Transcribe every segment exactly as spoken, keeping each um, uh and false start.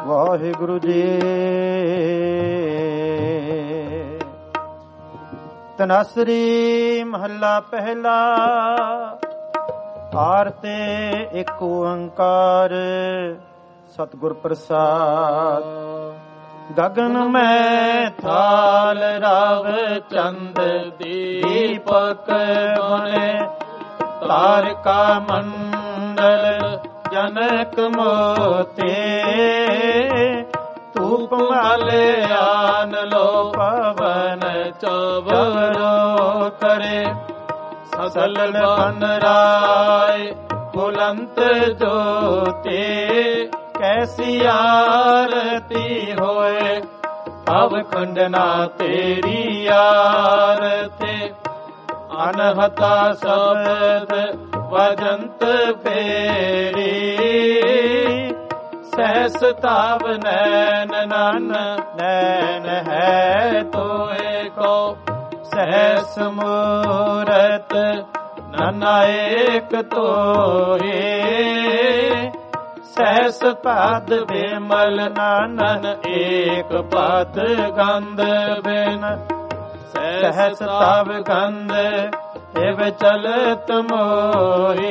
ਵਾਹਿਗੁਰੂ ਜੀ। ਤਨਸਰੀ ਮਹੱਲਾ ਪਹਿਲਾ। ਆਰਤੇ ਇੱਕ ਓੰਕਾਰ ਸਤਿਗੁਰ ਪ੍ਰਸਾਦ। ਗਗਨ ਮੈਂ ਥਾਲ ਰਵ ਚੰਦ ਦੀਪਕ ਬਣੇ, ਤਾਰਿਕਾ ਮੰਡਲ ਜਨਕ ਮੋਤੇ, ਧੂਪ ਮਾਲਿਆਨ ਲੋ ਪਵਨ ਚਵਰੋ ਕਰੇ, ਸਸਲ ਬਨ ਰਾਏ ਬੁਲੰਤ ਜੋਤੇ, ਕੈਸੀ ਆਰਤੀ ਹੋਏ ਭਵ ਖੰਡਨਾ ਤੇਰੀ ਆਰਤੀ। ਅਨਹਤਾ ਸ਼ਬਦ ਵਜੰਤ ਫੇਰੀ, ਸਹਿਸ ਤਾਵ ਨੈਨ ਨਨ ਨੈਨ ਹੈ ਤੋਏ ਕੋ, ਸਹਿਸ ਮੂਰਤ ਨਨਾ ਏਕ ਤੋਏ, ਸਹਿਸ ਪਦ ਬਿਮਲ ਨਾਨਨ ਏਕ ਪਦ ਗੰਧ ਬਿਨ, ਸਹਿਸ ਤਵ ਗੰਧ ਇਵ ਚਲਤ ਮੋਹੇ,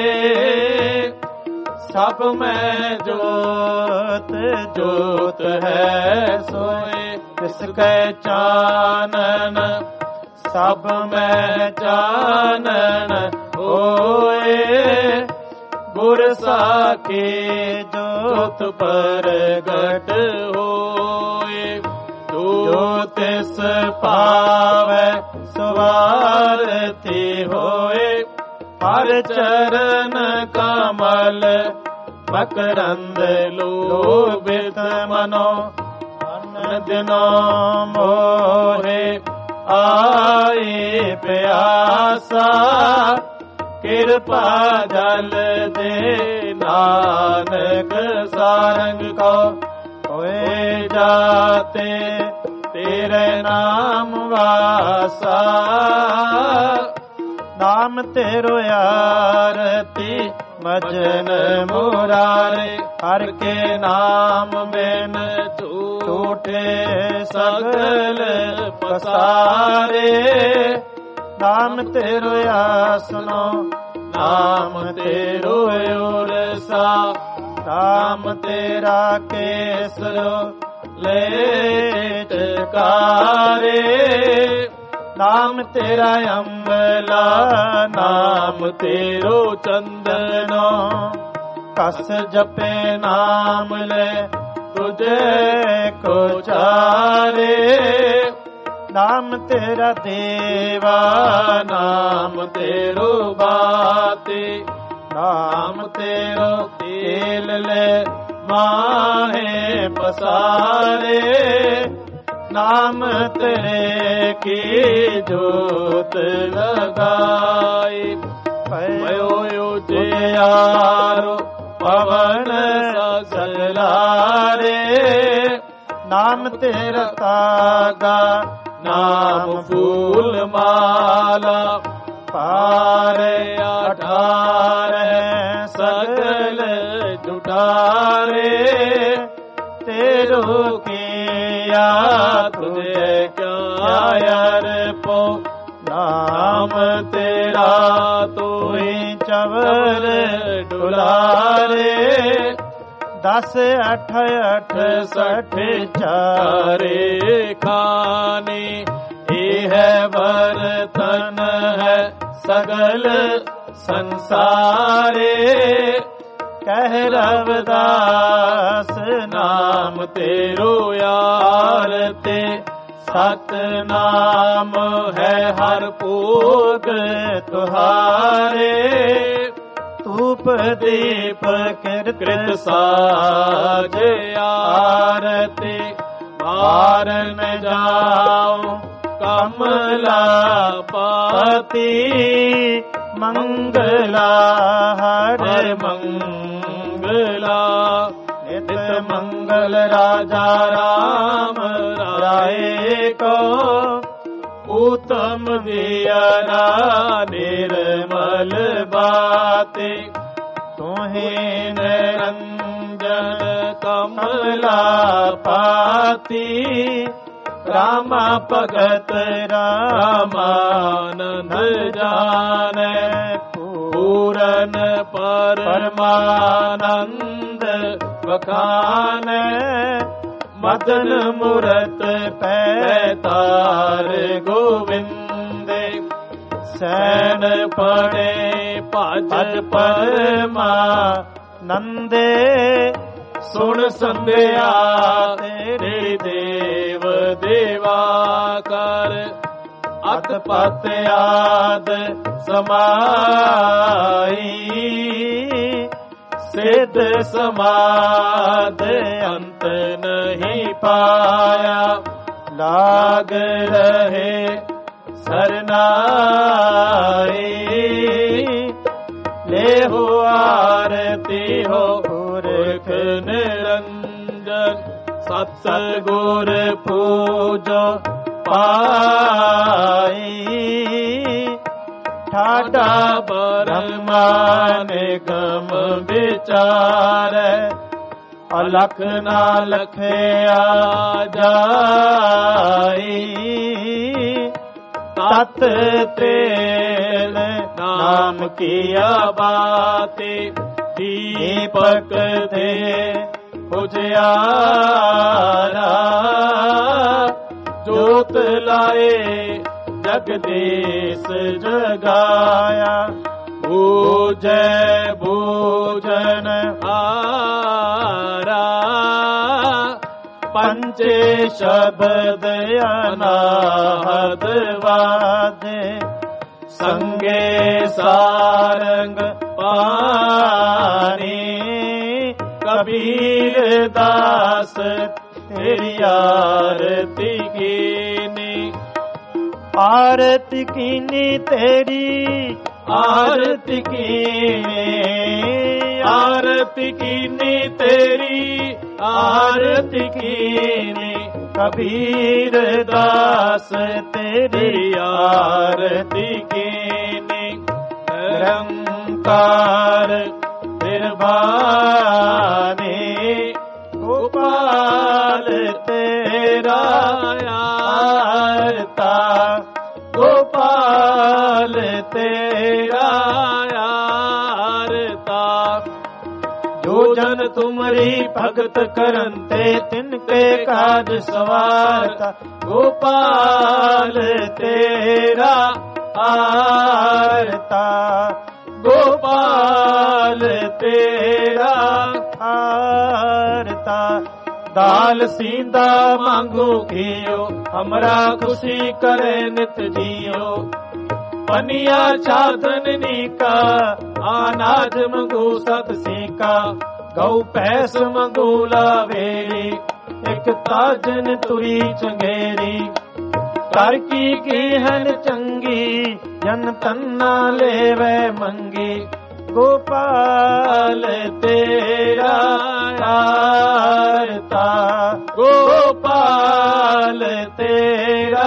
ਸਭ ਮੈਂ ਜੋਤ ਜੋਤ ਹੈ ਸੋਏ, ਤਿਸ ਕੈ ਚਾਨਨ ਸਭ ਮੈਂ ਚਾਨਨ ਹੋਏ, ਗੁਰ ਸਾਖੀ ਜੋਤ ਪ੍ਰਗਟ ਹੋਏ, ਜੋ ਤਿਸ ਪਾਵੈ ਸਵਾਰਤੀ ਹੋਏ, ਹਰ ਚਰਨ ਕਮਲ ਮਕਰੰਦ ਲੋਭਿਤ ਮਨੋ, ਅਨ ਦਿਨੋ ਮੋਹੇ ਆਏ ਪਿਆਸਾ, ਕਿਰਪਾ ਜਲ ਦੇ ਨਾਨਕ ਸਾਰੰਗ ਕੋ, ਹੋਏ ਜਾਤੇ ਤੇਰੇ ਨਾਮ ਵਾਸਾ, ਨਾਮ ਤੇਰੋ ਆਰਤੀ ਮਜਨ ਮੁਰਾਰੇ, ਹਰ ਕੇ ਨਾਮ ਬਿਨ ਝੂਠੇ ਸਗਲ ਪਸਾਰੇ, ਨਾਮ ਤੇਰੋ ਆਸਨੋ ਨਾਮ ਤੇਰੋ ਉਰਸਾ, ਨਾਮ ਤੇਰਾ ਕੇਸਰੋ ਲੇਟਕਾਰੇ, ਨਾਮ ਤੇਰਾ ਅੰਬਲਾ ਨਾਮ ਤੇਰੋ ਚੰਦਨੋ, ਕਸ ਜਪੇ ਨਾਮ ਲੈ ਤੁਝੇ ਕੋ ਚਾਰੇ, ਨਾਮ ਤੇਰਾ ਦੇਵਾ ਨਾਮ ਤੇਰੋ ਬਾਤੀ, ਨਾਮ ਤੇਰੋ ਤੇਲ ਲੈ ਮਾਹੇ ਪਸਾਰੇ, ਨਾਮ ਤੇਰੇ ਕੀ ਜੋਤ ਲਗਾਈ, ਪਇਓ ਉਜਿਆਰੋ ਪਵਨ ਸਗਲਾਰੇ, ਨਾਮ ਤੇਰਾ ਤਾਗਾ ਨਾਮ ਫੂਲ ਮਾਲਾ, ਪਾਰੇ ਅਠਾਰੇ ਸਗਲ ਜੁਟਾਰੇ, ਤੇਰੋ ਕੀਆ ਤੁਝੇ ਕਿਆ ਅਰਪੋ, ਨਾਮ ਤੇਰਾ ਤੋਈ ਚਵਰ ਡੁਲਾਰੇ, ਦਸ ਅਠ ਅਠ ਸਠ ਚਾਰੇ ਖਾਨੀ, ਇਹ ਹੈ ਬਰਤਨ ਹੈ ਸਗਲ ਸੰਸਾਰੇ, ਕਹਿ ਰਵਿਦਾਸ ਨਾਮ ਤੇਰੋ ਆਰਤੇ, ਸਤ ਨਾਮ ਹੈ ਹਰ ਭੋਗ ਤੁਹਾਰੇ, ਧੂਪ ਦੀਪ ਕਿਰਤ ਸਾਜ ਆਰਤੀ, ਮਾਰਨ ਜਾਉ ਕਮਲਾ ਪਾਤੀ, ਮੰਗਲਾ ਹਰਿ ਮੰਗਲਾ, ਨਿਤ ਮੰਗਲ ਰਾਜਾ ਰਾਮ ਰਾਏ ਕੋ, ਉਤਮ ਵਿਅਰਾ ਨਿਰਮਲ ਬਾਤੇ, ਤੂੰ ਤੁਹੀ ਨਿਰੰਜਨ ਕਮਲਾ ਪਾਤੀ ਰਾਮਾ ਭਗਤ ਰਾਮਾਨੰਦ ਜਾਣੈ ਪੂਰਨ ਪਰਮਾਨੰਦ ਵਖਾਨੈ ਮਦਨ ਮੂਰਤ ਪੈ ਤਾਰ ਗੋਵਿੰਦੇ ਸੈਨ ਪੜੇ ਭਜ ਪਰਮਾਨੰਦੇ ਸੁਣ ਸੰਧਿਆ ਤੇਰੇ ਦੇਵ ਦੇਵਾ ਕਰ ਅਤ ਪਤ ਆਦ ਸਮਾਈ ਸਿੱਧ ਸਮਾਦ ਅੰਤ ਨਹੀਂ ਪਾਇਆ ਲਾਗ ਰਹੇ ਸਰਨਾਈ ਲੇਹੁ ਆਰਤੀ ਹੋ ਪੁਰਖ ਨਿਰੰਜਨ ਸਤ ਗੁਰ ਪੂਜੋ ਪਾਈ ਠਾਡਾ ਬਰਮਾ ਨਿਗਮ ਵਿਚਾਰੈ ਅਲਖ ਨਾ ਲਖਿਆ ਜਾਈ ਤਤ ਤੇਲ ਨਾਮ ਕੀਆ ਬਾਤੇ ਦੀਪਕ ਦੇ ਉਜਿਆਰਾ ਜੋਤ ਲਾਏ ਜਗਦੀਸ਼ ਜਗਾਇਆ ਬੂਝੈ ਬੂਝਨ ਹਾਰਾ ਪੰਚੇ ਸ਼ਬਦ ਅਨਾਹਦ ਵਾਦੇ ਸੰਗੇ ਸਾਰੰਗ ਪਾਣੀ ਕਬੀਰ ਦਾਸ ਤੇਰੀ ਆਰਤੀ ਕੀਨੀ ਆਰਤੀ ਕੀਨੀ ਤੇਰੀ ਆਰਤੀ ਕੀਨੀ ਆਰਤੀ ਕੀਨੀ ਤੇਰੀ ਆਰਤੀ ਕੀਨੀ ਕਬੀਰ ਦਾਸ ਤੇਰੀ ਆਰਤੀ ਕੀਨੀ ਨਿਰੰਕਾਰ ਨਿਰਵਾਣੀ ਗੋਪਾਲ ਤੇਰਾ ਆਰਤਾ ਗੋਪਾਲ ਤੇਰਾ ਆਰਤਾ ਜੋ ਜਨ ਤੁਮਰੀ ਭਗਤ ਕਰਨ ਤੇ ਤਿਨਕੇ ਕਾਜ ਸਵਾਰਤਾ ਗੋਪਾਲ ਤੇਰਾ ਆਰਤਾ ਗੋਪਾਲ ਤੇਰਾ ਆਰਤਾ दाल सींदा मांगो घियो हमरा खुशी करे नित जियो पनिया छातन नीका अनाज मंगू सत सीका गौ पैस मंगू लावेरी एक ताजन तुरी चंगेरी कर की कीहन चंगी जन तन्ना लेवे मंगी गोपाल तेरा आरता गोपाल तेरा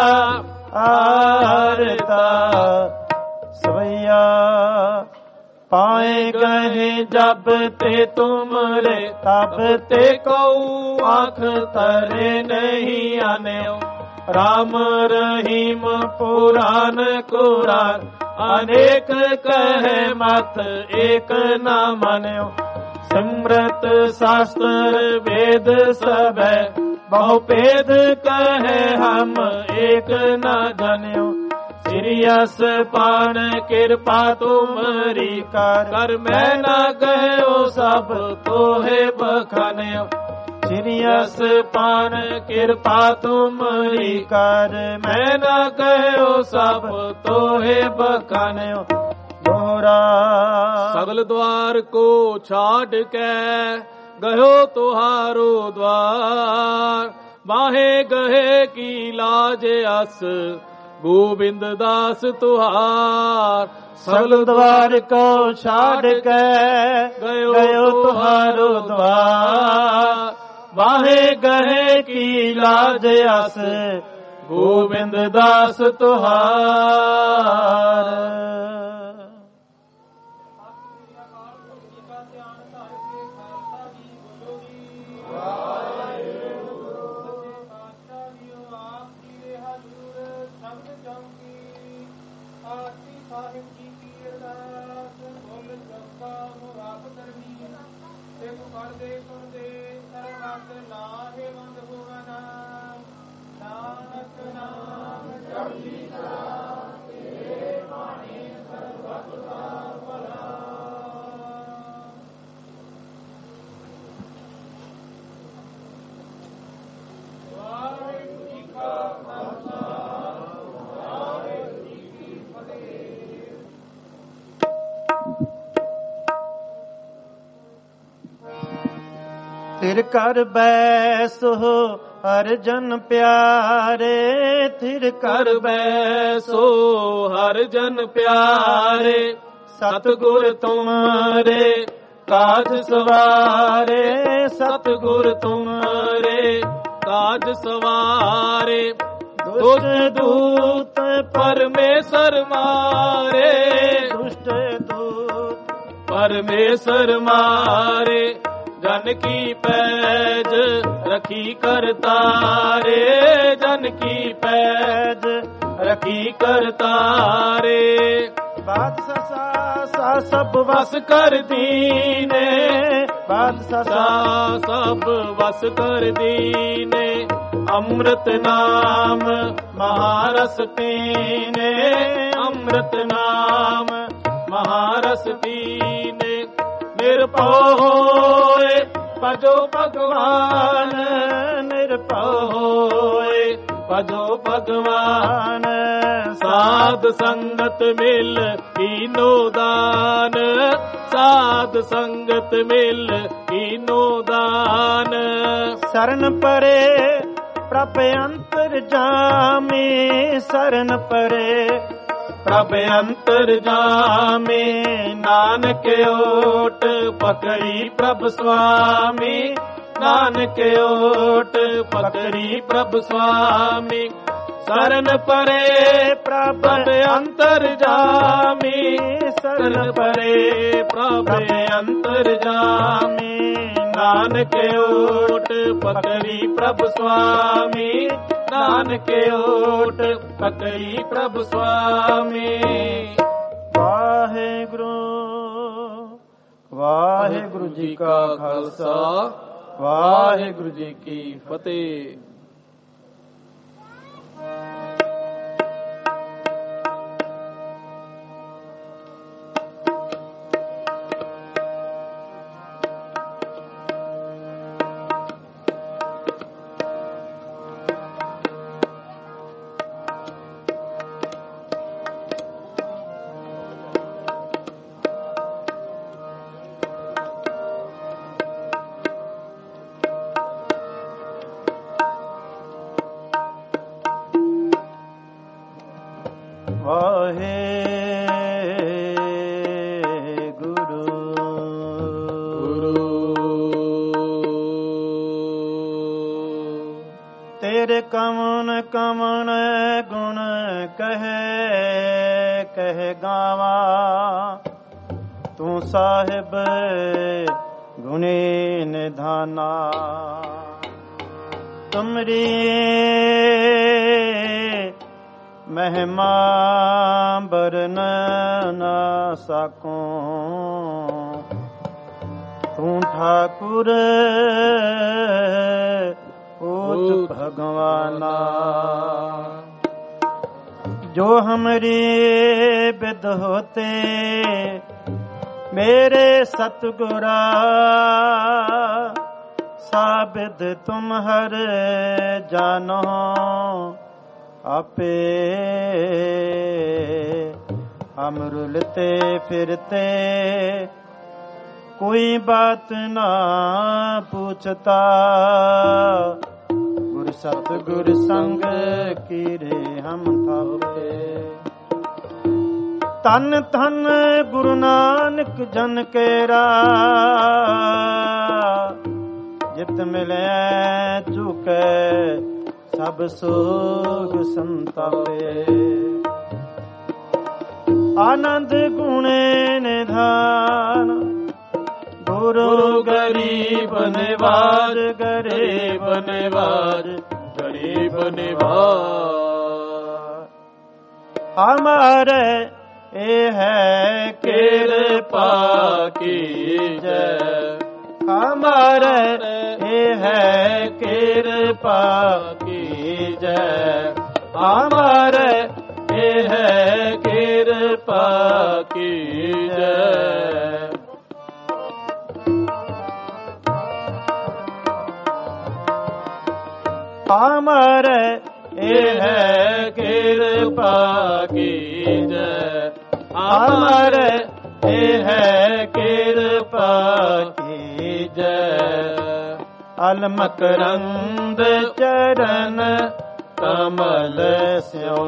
आरता सवैया पाए गए जब ते तुमरे तब ते कऊ आँख तरे नहीं आने राम रहीम पुराण कुरान अनेक कहे मत एक न मान्यो सिमरत शास्त्र वेद सब बहु भेद कहे हम एक न जान्यो सिरियस पान कृपा तुमरी कर कर मैं न गयो सब तोहे बखान्यो सिरियस पान कृपा तुमरी कर मैं न गयो सब तोहे बखान्यो दोहरा सगल द्वार को छाड़ के गयो तुहारो द्वार बाहे गहे की लाज अस गोविंद दास तुहार सगल द्वार को छाड़ के गयो तुहारो द्वार बाहे गहे की लाज अस गोविंद दास तुहार। ਥਿਰ ਕਰ ਬੈਸੋ ਹਰਿ ਜਨ ਪਿਆਰੇ, ਥਿਰ ਕਰ ਬੈਸੋ ਹਰਿ ਜਨ ਪਿਆਰੇ, ਸਤਿਗੁਰ ਤੁਮਰੇ ਕਾਜ ਸਵਾਰੇ, ਸਤਿਗੁਰ ਤੁਮਰੇ ਕਾਜ ਸਵਾਰੇ, ਦੁਸ਼ਟ ਦੂਤ ਪਰਮੇਸ਼ਰ ਮਾਰੇ, ਦੁਸ਼ਟ ਦੂਤ ਪਰਮੇਸ਼ਰ ਮਾਰੇ, ਜਨ ਕੀ ਪੈਜ ਰਖੀ ਕਰਤਾਰੇ, ਜਨ ਕੀ ਪੈਜ ਰਖੀ ਕਰਤਾਰੇ, ਬਾਦਸ਼ਾਹ ਸਾ ਸਭ ਵਸ ਕਰ ਦੀਨੇ, ਬਾਦਸ਼ਾਹ ਸਭ ਵਸ ਕਰ ਦੀਨੇ, ਅੰਮ੍ਰਿਤ ਨਾਮ ਮਹਾਰਸ ਪੀਨੇ, ਅੰਮ੍ਰਿਤ ਨਾਮ ਮਹਾਰਸ ਪੀਨੇ, ਨਿਰਭਉ ਹੋਏ ਭਜੋ ਭਗਵਾਨ, ਨਿਰਭਉ ਹੋਏ ਭਜੋ ਭਗਵਾਨ, ਸਾਧ ਸੰਗਤ ਮਿਲ ਕੀਨੋ ਦਾਨ, ਸਾਧ ਸੰਗਤ ਮਿਲ ਕੀਨੋ ਦਾਨ, ਸਰਨ ਪਰੇ ਪ੍ਰਭ ਅੰਤਰ ਜਾਮੇ, ਸਰਨ ਪਰੇ ਪ੍ਰਭ ਅੰਤਰ ਜਾਮੇ, ਨਾਨਕ ਓਟ ਪਕੜੀ ਪ੍ਰਭ ਸੁਆਮੀ, ਨਾਨਕ ਓਟ ਪਕੜੀ ਪ੍ਰਭ ਸੁਆਮੀ, ਸਰਨ ਪਰੇ ਪ੍ਰਭ ਅੰਤਰ ਜਾਮੀ, ਸਰਨ ਪਰੇ ਪ੍ਰਭ ਅੰਤਰ ਜਾਮੀ, ਨਾਨਕ ਓਟ ਪਕੜੀ ਪ੍ਰਭ ਸੁਆਮੀ, ਨਾਨਕ ਓਟ ਪਕੜੀ ਪ੍ਰਭ ਸੁਆਮੀ। ਵਾਹਿਗੁਰੂ ਵਾਹਿਗੁਰੂ ਜੀ ਕਾ ਖਾਲਸਾ, ਵਾਹਿਗੁਰੂ ਜੀ ਕੀ ਫਤਿਹ। ਤੇਰੇ ਕਮਨ ਕਮਨ ਗੁਣ ਕਹੇ ਕਹਿ ਗਾਵਾਂ, ਤੂੰ ਸਾਹਿਬ ਗੁਣੀ ਨਿਧਾਨਾ, ਤੁਮਰੀ ਮਹਿਮਾ ਬਰਨ ਨਾ ਸਕੂੰ, ਤੂੰ ਠਾਕੁਰ ऊत भगवाना, जो हमरी विद होते मेरे सतगुरा, साबिद तुम हर जानो आपे, हम रुलते फिरते कोई बात ना पूछता, गुर सतगुर संग कीरे हम थापे, तन तन गुरु नानक जन केरा, जित मिले चुके सब सोग संतापे, आनंद गुणे निधान, गुरु गरीब निवाज, गरीब निवाज, गरीब निवाज, हमारे ये है कृपा कीजय, हमारे है कृपा कीजय, हमारे है कृपा कीजय। हमारे है कृपा कीजय, हमारे है कृपा कीजय। अलमकरंद चरण कमल स्यो,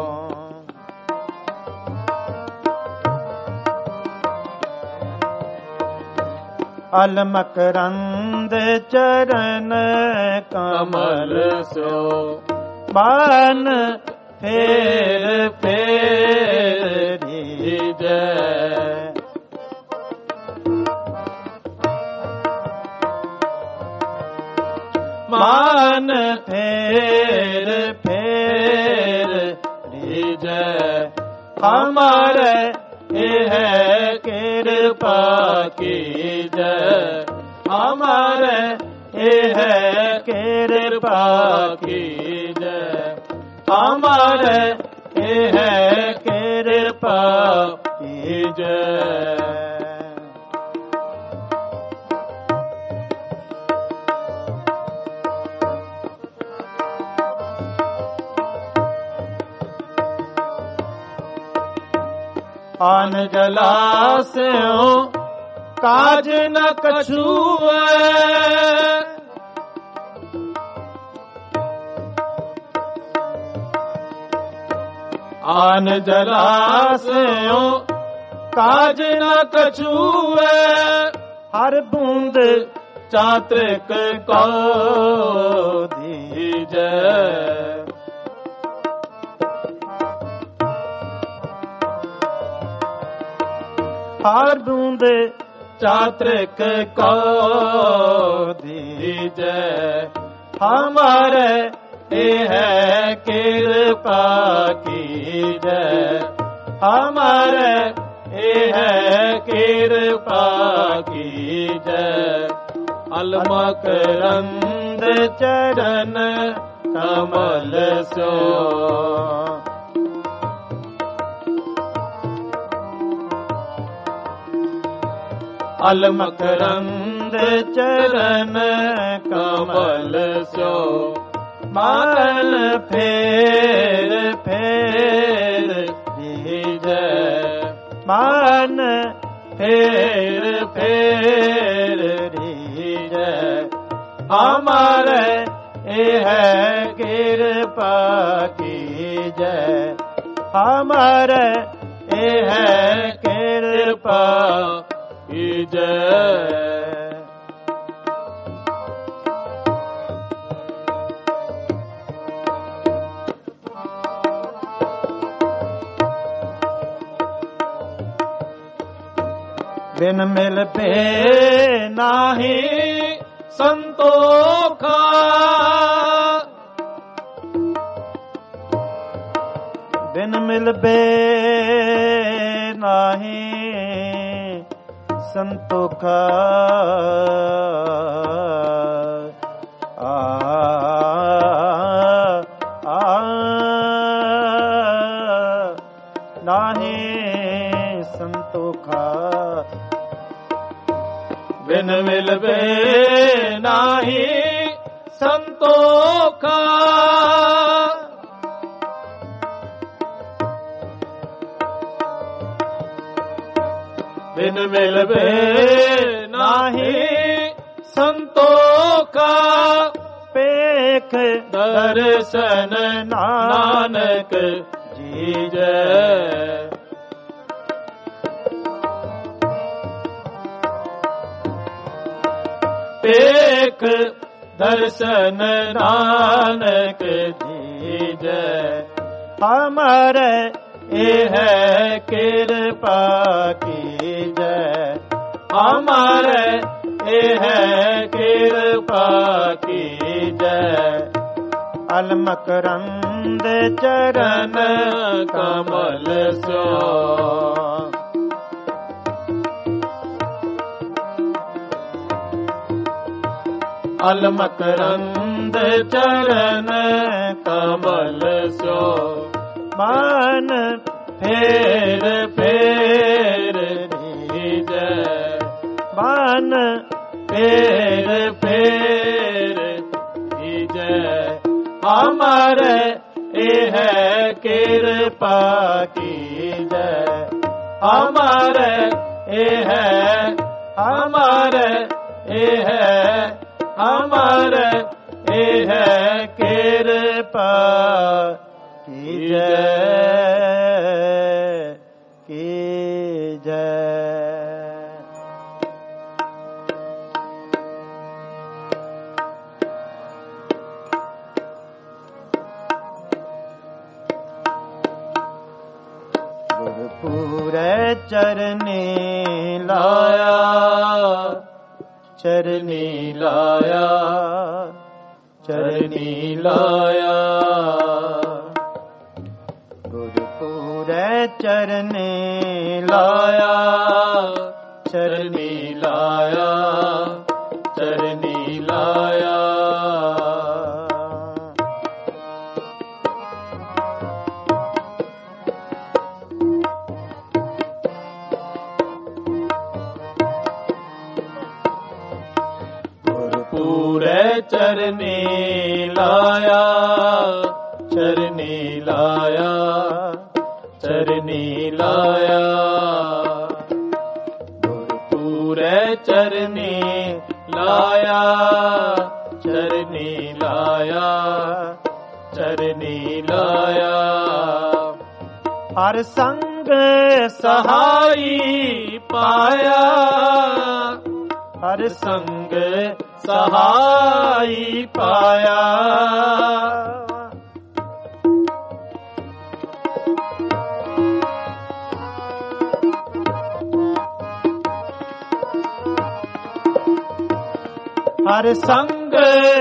अलमकरंद चरण कमल स्यो। बान फेर फेर दीजय, मान फेर फेर दीजय। हमारे है कृपा कीजय, हमारे है कृपा कीजय, हमारे है कृपा कीजय। आन जलास्यों काज न कछुए, आन जलास्यों काज न कछुए। हर बूंद चात्रिक को दीजय, हर बूंद चात्रिक को दीजय। हमारे है कृपा कीजय, हमारे है कृपा कीजय। अलमकरंद चरण कमल स्यो, अलमकरंद चरण कमल स्यो। मान फेर फेर दीजय, मान फेर फेर दीजय। हमारे है कृपा कीजय, हमारे है कृपा कीजय। बिन मिल पे नाही संतोखा, बिन मिल पे नाही संतोखा। आ, आ, नाही संतोखा। बिन मिलबे नाही संतोखा, बिन मिलबे नाही संतोखा। पेख दर्शन नानक जीजै, पेख दर्शन नानक जीजै। हमारे है कृपा कीजै, हमारे है कृपा कीजै। अलमकरंद चरण कमल सो, अलमकरंद चरण कमल सो मान फेर फेर जय मान फेर फेर जय हमारे एह कृपा की जय हमारे एह हमारे एह हमारे एह कृपा की जय की जय। गुरपुरै चरनी लाया चरनी लाया चरनी लाया गुरपुरै चरनी लाया चरनी लाया चरनी लाया गुरपुरै चरनी लाया चरनी लाया चरनी लाया गुरपुरै चरनी लाया चरनी लाया चरनी लाया हर संग सहाई पाया हर संग सहाई पाया हर संग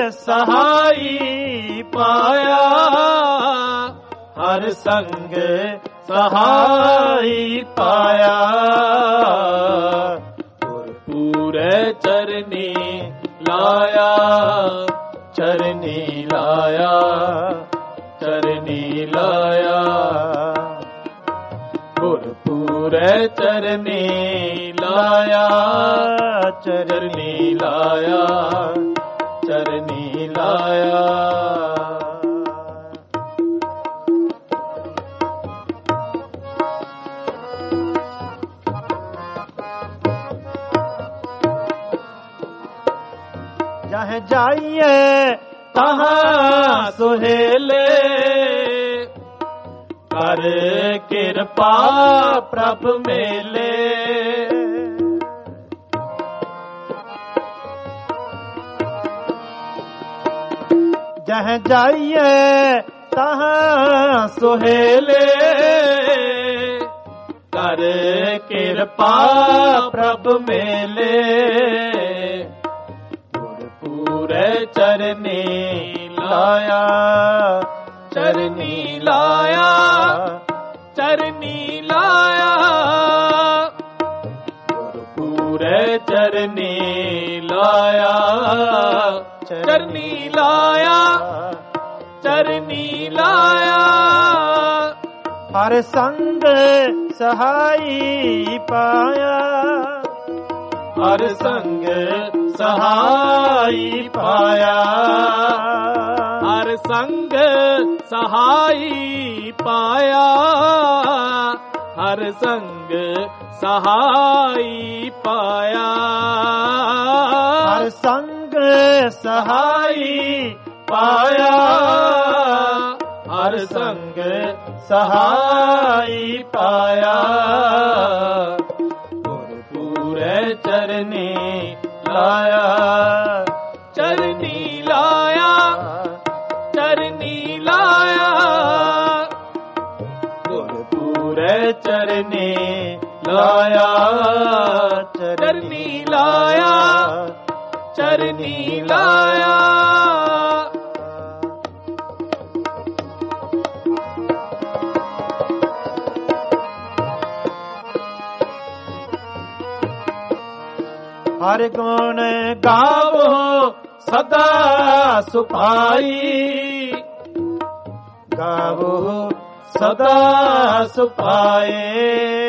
सहाई पाया हर संग सहाई पाया गुरपुरै चरनी लाया चरनी लाया चरनी लाया गुरपुरै चरनी लाया चरनी लाया चरनी लाया जहाँ जाइए तहाँ सुहेले कर कृपा प्रभु मेले जहाँ जाइए तहाँ सुहेले कर कृपा प्रभु मेले गुरपुरै चरनी लाया चरनी लाया चरनी लाया गुरपुरै चरनी लाया चरनी लाया चरनी लाया हर संग सहाई पाया हर संग सहाई पाया हर संग सहाई पाया हर संग सहाई पाया हर संग सहाई पाया हर संग सहाई पाया गुरपुरै चरनी लाया चरनी लाया चरनी लाया गुरपुरै चरनी लाया चरनी लाया चरनी लाया ਹਰ ਗੁਣ ਗਾਵੋ ਸਦਾ ਸੁਭਾਈ, ਗਾਵੋ ਸਦਾ ਸੁਭਾਏ।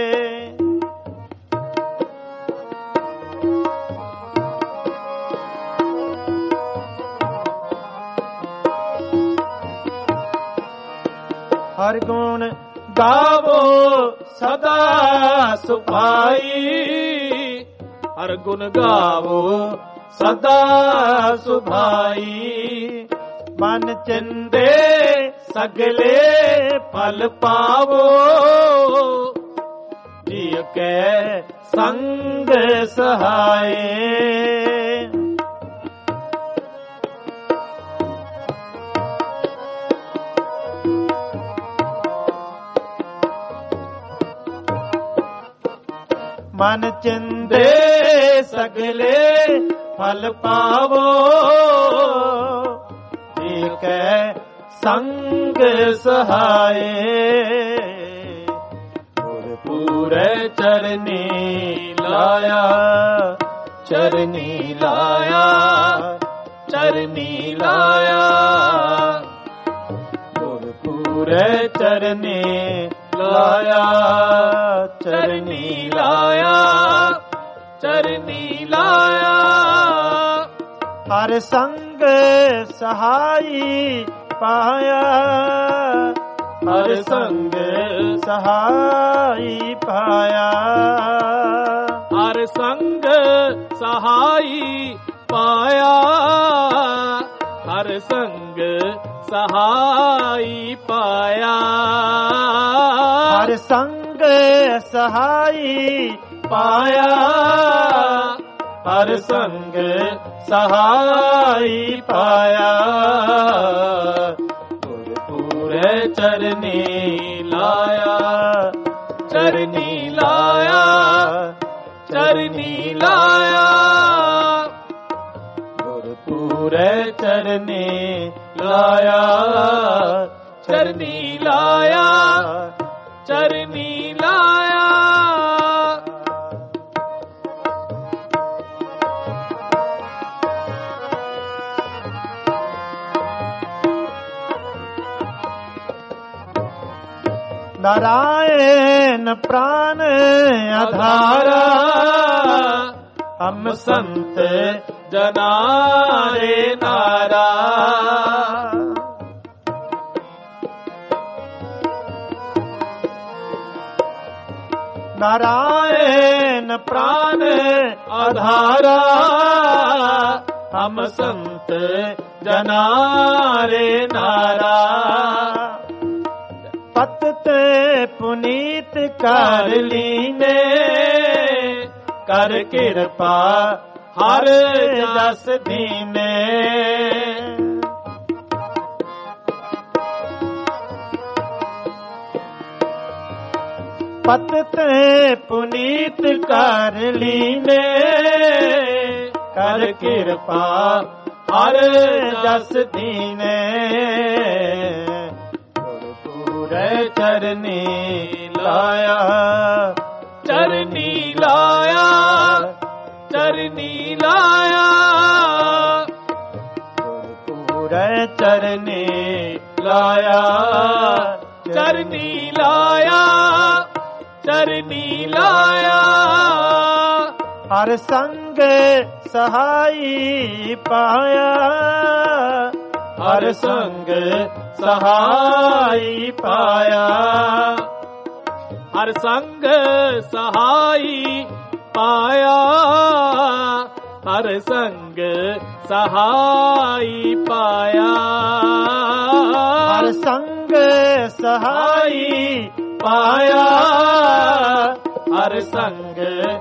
ਹਰ ਗੁਣ ਗਾਵੋ ਸਦਾ ਸੁਭਾਈ, ਹਰ ਗੁਣ ਗਾਵੋ ਸਦਾ ਸੁਭਾਈ। ਮਨ ਚਿੰਦੇ ਸਗਲੇ ਫਲ ਪਾਵੋ, ਜਿਉ ਕੈ ਸੰਗ ਸਹਾਏ। ਮਨ ਚਿੰਦੇ ਸਗਲੇ ਫਲ ਪਾਵੋ, ਏਕੈ ਸੰਗ ਸਹਾਏ। ਗੁਰ ਪੂਰੇ ਚਰਨੀ ਲਾਇਆ, ਚਰਨੀ ਲਾਇਆ, ਚਰਨੀ ਲਾਇਆ। ਗੁਰ ਪੂਰੇ ਚਰਨੀ ਲਾਇਆ, ਚਰਨੀ ਲਾਇਆ, ਚਰਨੀ ਲਾਇਆ। ਹਰ ਸੰਗ ਸਹਾਈ ਪਾਇਆ, ਹਰ ਸੰਗ ਸਹਾਈ ਪਾਇਆ। ਹਰ ਸੰਗ ਸਹਾਈ ਪਾਇਆ, ਹਰ ਸੰਗ ਸਹਾਈ ਪਾਇਆ। ਹਰ ਸੰਗ ਸਹਾਈ ਪਾਇਆ, ਹਰ ਸੰਗ ਸਹਾਈ ਪਾਇਆ। ਗੁਰ ਪੂਰੇ ਚਰਨੀ ਲਾਇਆ, ਚਰਨੀ ਲਾਇਆ, ਚਰਨੀ ਲਾਇਆ। ਗੁਰ ਪੂਰੇ ਚਰਨੀ ਲਾਇਆ, ਚਰਨੀ ਲਾਇਆ, ਚਰਨੀ ਲਾਇਆ। ਨਾਰਾਇਣ ਪ੍ਰਾਨ ਆਧਾਰਾ, ਹਮ ਸੰਤ ਜਨਾਰੇ ਨਾਰਾ। ਨਾਰਾਇਣ ਪ੍ਰਾਨ ਆਧਾਰਾ, ਹਮ ਸੰਤ ਜਨਾਰੇ ਨਾਰਾ। ਪਤ ਤੇ ਪੁਨੀਤ ਕਰ ਲੀਨੇ, ਕਰ ਕਿਰਪਾ ਹਰ ਜਸ ਦੀਨੇ। ਪਤ ਤੇ ਪੁਨੀਤ ਕਰ ਲੀਨੇ, ਕਰ ਕਿਰਪਾ ਹਰ ਜਸ ਦੀਨੇ। ਗੁਰ ਪੂਰੇ ਚਰਨੀ ਲਾਇਆ, ਚਰਨੀ ਲਾਇਆ, ਚਰਨੀ ਲਾਇਆ। ਗੁਰ ਪੂਰੇ ਚਰਨੀ ਲਾਇਆ, ਚਰਨੀ ਲਾਇਆ, ਚਰਨੀ ਲਾਇਆ। ਹਰ ਸੰਗ ਸਹਾਈ ਪਾਇਆ, ਹਰ ਸੰਗ ਸਹਾਈ ਪਾਇਆ। ਹਰ ਸੰਗ ਸਹਾਈ ਪਾਇਆ, ਹਰ ਸੰਗ ਸਹਾਈ ਪਾਇਆ। ਹਰ ਸੰਗ ਸਹਾਈ ਪਾਇਆ, ਹਰ ਸੰਗ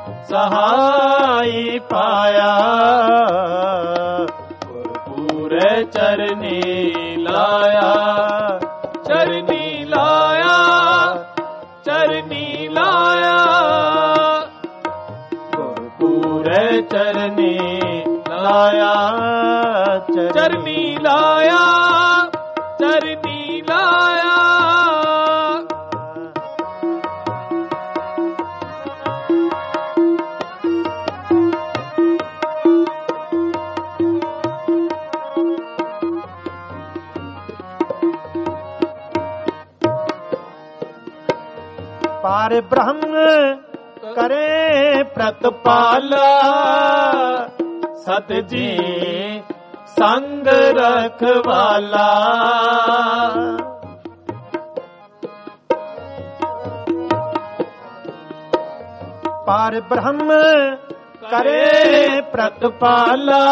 ਸਹਾਈ ਪਾਇਆ। ਗੁਰ ਪੂਰੇ ਚਰਨੀ ਲਾਇਆ, ਚਰਨੀ ਲਾਇਆ, ਚਰਨੀ ਲਾਇਆ। ਗੁਰ ਪੂਰੇ ਚਰਨੀ ਲਾਇਆ, ਚਰਨੀ ਲਾਇਆ, ਚਰਨੀ ਲਾਇਆ। ਹਰਿ ਬ੍ਰਹਮ ਕਰੇ ਪ੍ਰਤਪਾਲਾ ਸਤ ਜੀ ਸੰਗ ਰਖਵਾਲਾ ਪਰ ਬ੍ਰਹਮ ਕਰੇ ਪ੍ਰਤਪਾਲਾ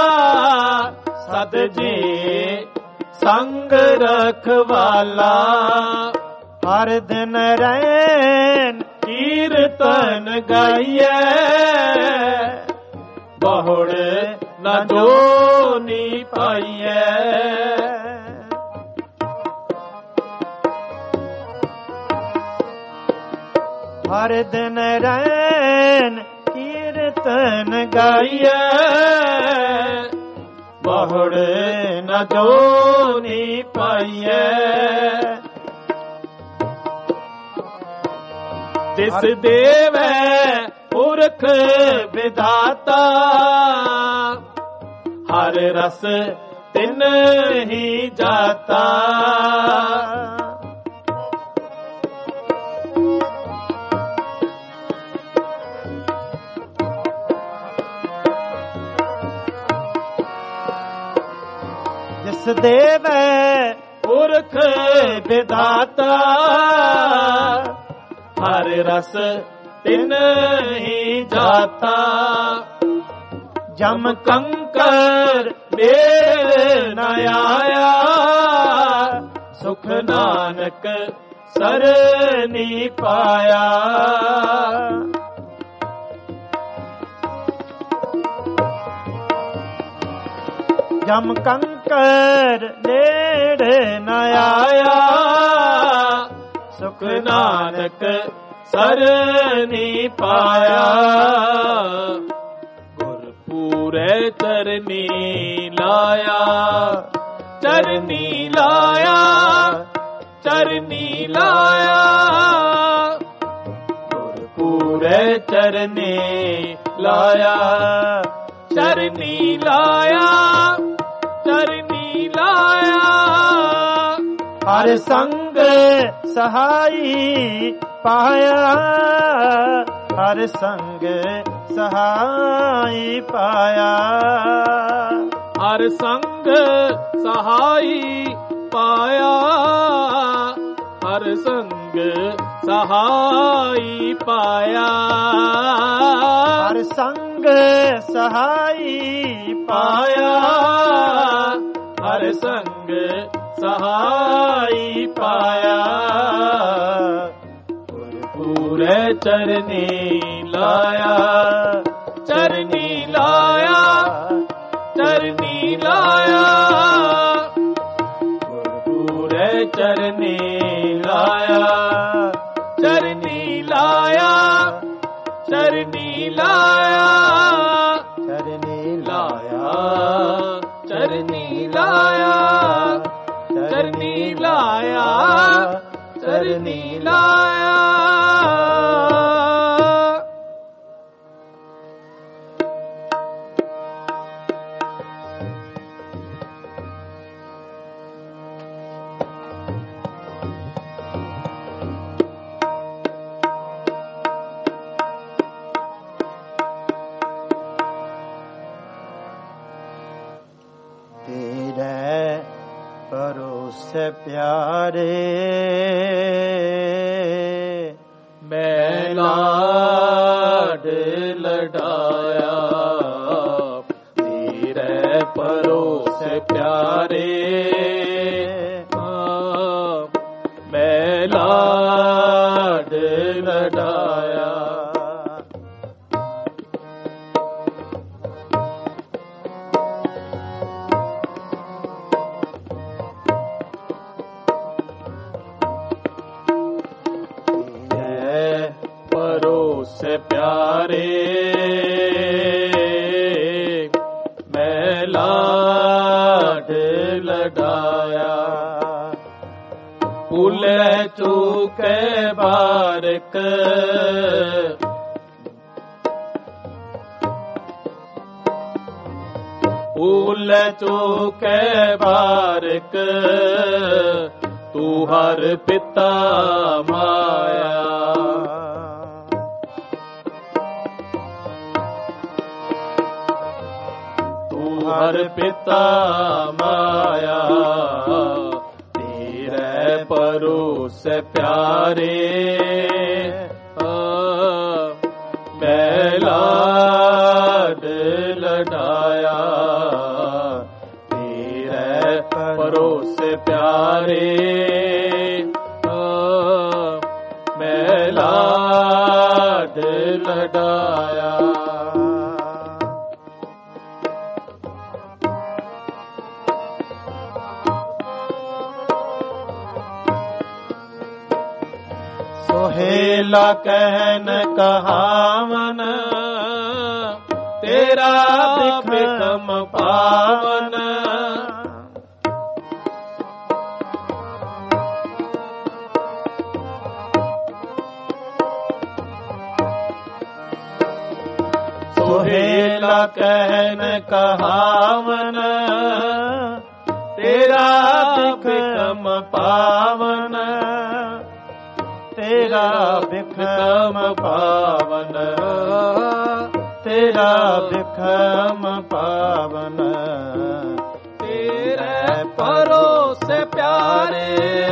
ਸਤ ਜੀ ਸੰਗ ਰਖਵਾਲਾ ਹਰ ਦਿਨ ਰੈਨ ਕੀਰਤਨ ਗਾਈਐ ਬਹੁੜ ਨਾ ਜੋਨੀ ਪਾਈਐ ਹਰ ਦਿਨ ਰੈਨ ਕੀਰਤਨ ਗਾਈਐ ਬਹੁੜ ਨਾ ਜੋਨੀ ਪਾਈਐ ਜਿਸ ਦੇਵੈ ਪੁਰਖ ਵਿਧਾਤਾ ਹਰ ਰਸ ਤਿਨ ਹੀ ਜਾਤਾ ਜਿਸ ਦੇਵੈ ਪੁਰਖ ਵਿਧਾਤਾ ਹਰ ਰਸ ਤਿਨ ਹੀ ਜਾਤਾ ਜਮ ਕੰਕਰ ਮੇਲ ਨ ਆਇਆ ਸੁਖ ਨਾਨਕ ਸਰਨੀ ਪਾਇਆ ਜਮ ਕੰਕਰ ਨੇੜੇ ਨ ਆਇਆ ਸੁਖ ਨਾਨਕ ਸਰਨੀ ਪਾਇਆ ਗੁਰਪੂਰੇ ਚਰਨੀ ਲਾਇਆ ਚਰਨੀ ਲਾਇਆ ਚਰਨੀ ਲਾਇਆ ਗੁਰਪੂਰੇ ਚਰਨੀ ਲਾਇਆ ਚਰਨੀ ਲਾਇਆ ਚਰਨੀ ਲਾਇਆ ਹਰ ਸੰਗ ਸਹਾਈ ਪਾਇਆ ਹਰ ਸੰਗ ਸਹਾਈ ਪਾਇਆ ਹਰ ਸੰਗ ਸਹਾਈ ਪਾਇਆ ਹਰ ਸੰਗ ਸਹਾਈ ਪਾਇਆ ਹਰ ਸੰਗ ਸਹਾਈ ਪਾਇਆ ਹਰ ਸੰਗ ਸਹਾਈ ਪਾਇਆ ਗੁਰਪੂਰੇ ਚਰਨੀ ਲਾਇਆ ਚਰਨੀ ਲਾਇਆ ਚਰਨੀ ਲਾਇਆ ਗੁਰਪੂਰੇ ਚਰਨੀ ਲਾਇਆ ਚਰਨੀ ਲਾਇਆ ਚਰਨੀ ਲਾਇਆ ਚਰਨੀ ਲਾਇਆ ਚਰਨੀ ਲਾਇਆ ਚਰਨੀ ਲਾਇਆ ਚਰਨੀ ਲਾਇਆ ਪਰੋਸੇ ਪਿਆਰੇ ਮੈਂ ਲਾਡ ਲਡਾਇਆ ਤੇਰੇ ਪਰੋਸੇ ਪਿਆਰੇ ਮੈਂ ਲਾਡ ਲਡਾਇਆ ਪਰੋਸੇ ਪਿਆਰੇ ਮੈਂ ਲਾਡ ਲਡਾਇਆ ਭੁੱਲੇ ਚੂਕੇ ਬਾਰਕ ਭੁੱਲੇ ਚੂਕੇ ਬਾਰਕ ਤੂੰ ਹਰ ਪਿਤਾ ਮਾਇਆ ਤੂੰ ਹਰ ਪਿਤਾ ਮਾਇਆ, ਤੇਰੇ ਭਰੋਸੇ ਪਿਆਰੇ ਮੈਂ ਲਾਡ ਲਡਾਇਆ, ਤੇਰੇ ਭਰੋਸੇ ਪਿਆਰੇ ਮੈਂ ਲਾਡ ਲਡਾਇਆ। ਸੋਹੇਲਾ ਕਹਿਨ ਕਹਾਵਨ, ਤੇਰਾ ਬਿਕਮ ਪਾਵਨ, ਸੋਹੇਲਾ ਕਹਿਨ ਕਹਾਵਨ, ਤੇਰਾ ਬਿਕਮ ਪਾਵਨ, ਤੇਰਾ ਬਿਖਮ ਪਾਵਨ, ਤੇਰਾ ਬਿਖਮ ਪਾਵਨ, ਤੇਰੇ ਭਰੋਸੇ ਪਿਆਰੇ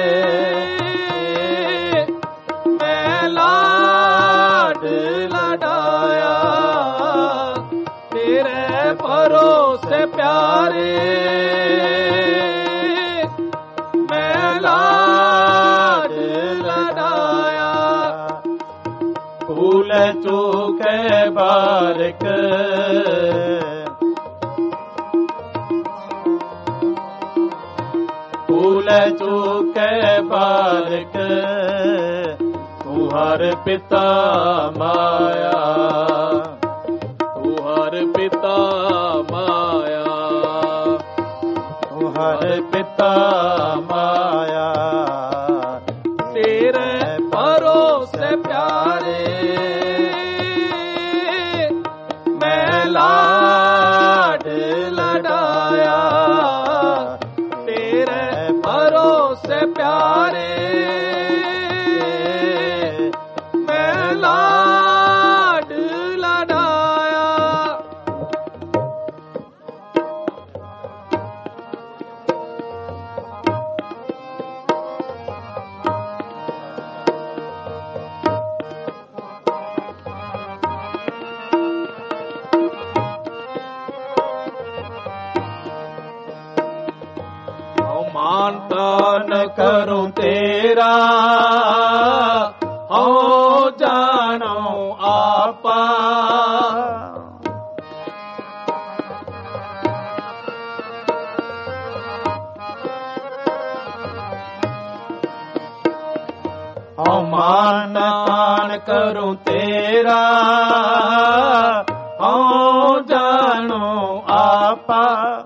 ਮੈਂ ਲਾਡ ਲਡਾਇਆ, ਤੇਰੇ ਭਰੋਸੇ ਪਿਆਰੇ ਮੈਂ ਲਾਡ ਲਡਾਇਆ। ਭੂਲ ਚੂਕੇ ਬਾਰਿਕ, ਭੂਲ ਚੂਕੇ ਬਾਰਿਕ, ਤੂੰ ਹਰ ਪਿਤਾ ਮਾਇਆ, ਤੂੰ ਹਰ ਪਿਤਾ ਮਾਇਆ, ਤੂੰ ਹਰ ਪਿਤਾ ਮਾਇਆ, ਤੇਰੇ ਭਰੋਸੇ ਪਿਆਰੇ ਮੈਂ ਲਾਡ ਲਡਾਇਆ, ਤੇਰੇ ਭਰੋਸੇ ਪਿਆਰੇ ਮੈਂ ਲਾਡ ਲਡਾਇਆ। ਮਾਨ ਤਾਨ ਕਰੂੰ ਤੇਰਾ, ਹਉ ਜਾਣੋ ਆਪਾ, ਹਉ ਮਾਨ ਤਾਨ ਕਰੂੰ ਤੇਰਾ, ਹਉ ਜਾਣੋ ਆਪਾ,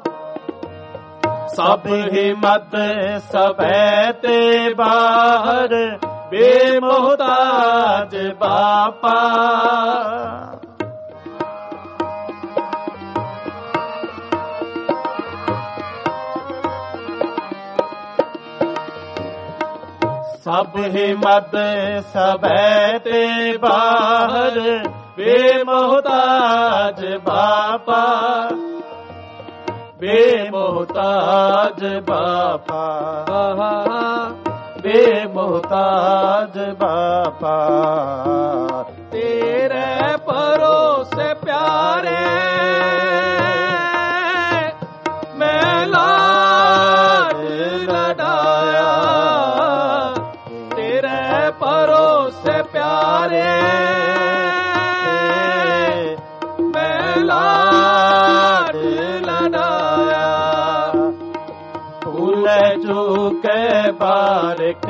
ਸਭ ਹਿੰਮਤ ਸਭੈ ਤੇ ਬਾਹਰ, ਬੇਮੁਹਤਾਜ ਬਾਪਾ, ਸਭ ਹਿੰਮਤ ਸਭੈ ਤੇ ਬਾਹਰ, ਬੇਮੁਹਤਾਜ ਬਾਪਾ, ਬੇਮੁਹਤਾਜ ਬਾਪਾ, ਬੇਮੁਹਤਾਜ ਬਾਪਾ, ਤੇਰੇ ਭਰੋਸੇ ਪਿਆਰੇ ਮੈਂ ਲਾਡ ਲਡਾਇਆ, ਤੇਰੇ ਭਰੋਸੇ ਪਿਆਰੇ ਮੈਂ ਲਾਡ ਲਡਾਇਆ। ਭੂਲ ਚੂਕੇ ਬਾਰਿਕ,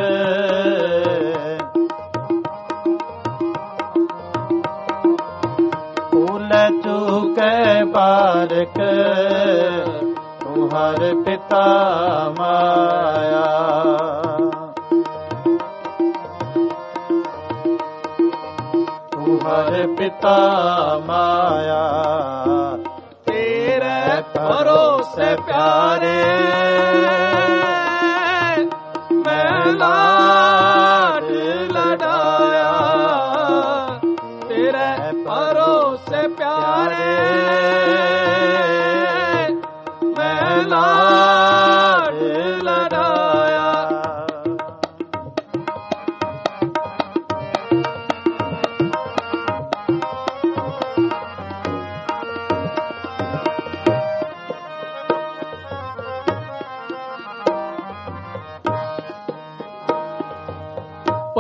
ਭੂਲ ਚੂਕੇ ਬਾਰਿਕ, ਤੂੰ ਹਰ ਪਿਤਾ ਮਾਇਆ, ਤੂੰ ਹਰ ਪਿਤਾ ਮਾਇਆ, ਤੇਰੇ ਭਰੋਸੇ ਪਿਆਰੇ ਮੈਂ ਲਾਡ ਲਡਾਇਆ, ਤੇਰੇ ਭਰੋਸੇ ਪਿਆਰੇ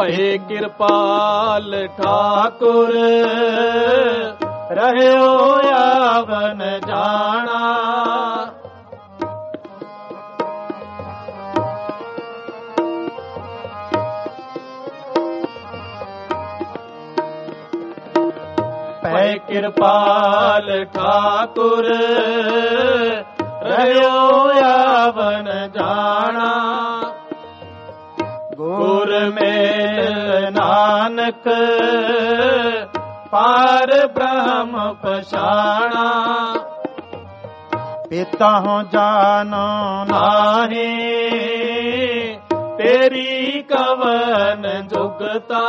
ਭਏ ਕਿਰਪਾਲ ਠਾਕੁਰ ਰਹਿਓ ਆਵਨ ਜਾਣਾ। ਭੈ ਕਿਰਪਾਲ ਠਾਕੁਰ ਰਹਿਓ ਆਵਨ ਜਾਣਾ। ਗੁਰ ਮੇਲ ਨਾਨਕ ਪਾਰ ਬ੍ਰਹਮ ਪਛਾਣਾ। ਪਿਤਾ ਹੋ ਜਾਨੋ ਨਾਹੀ ਤੇਰੀ ਕਵਨ ਜੁਗਤਾ।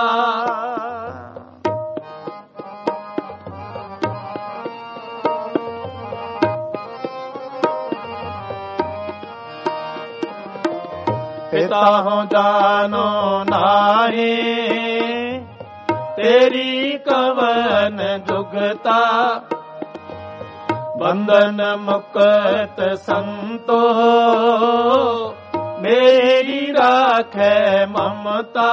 पिता हो जानो नाहि तेरी कवन जुगता। बंधन मुक्त संतो मेरी राखे ममता।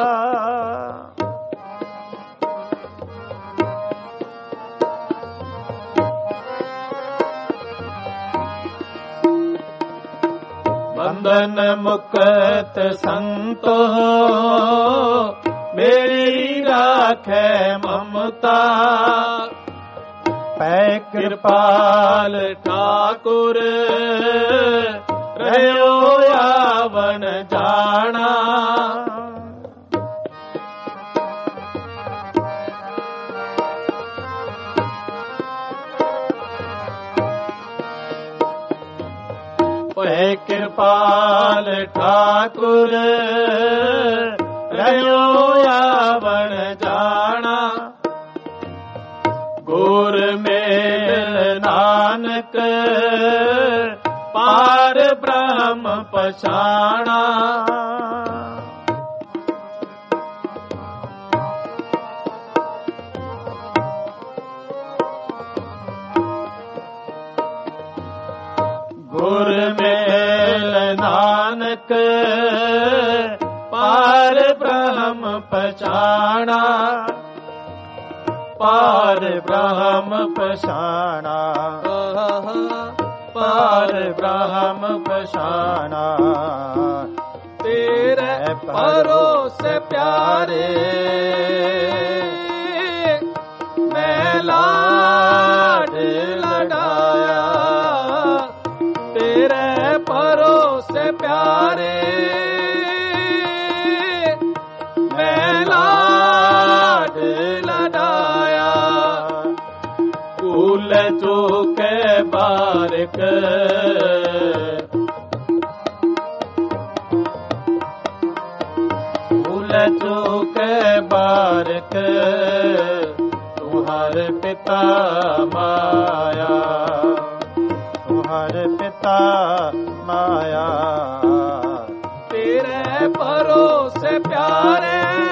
बंधन मुक्त संतो मेरी राखे ममता। पै कृपाल ठाकुर रहयो आवन जाना। पै कृपाल ठाकुर रहयो आवन जाना। गुर मेल नानक पार ब्रह्म पछाना। गुर मेल नानक पार ब्रह्म पछाना। पार ब्रह्म पछाना। पार ब्रह्म पछाना। तेरे भरोसे प्यारे मैं लाड लड़ाया। तेरे भरोसे प्यारे मैं लाड लड़ाया। कूल चूके बारिक कूल चूके बारिक तुम्हारे पिता माया। तुम्हारे पिता माया। तेरे भरोसे प्यारे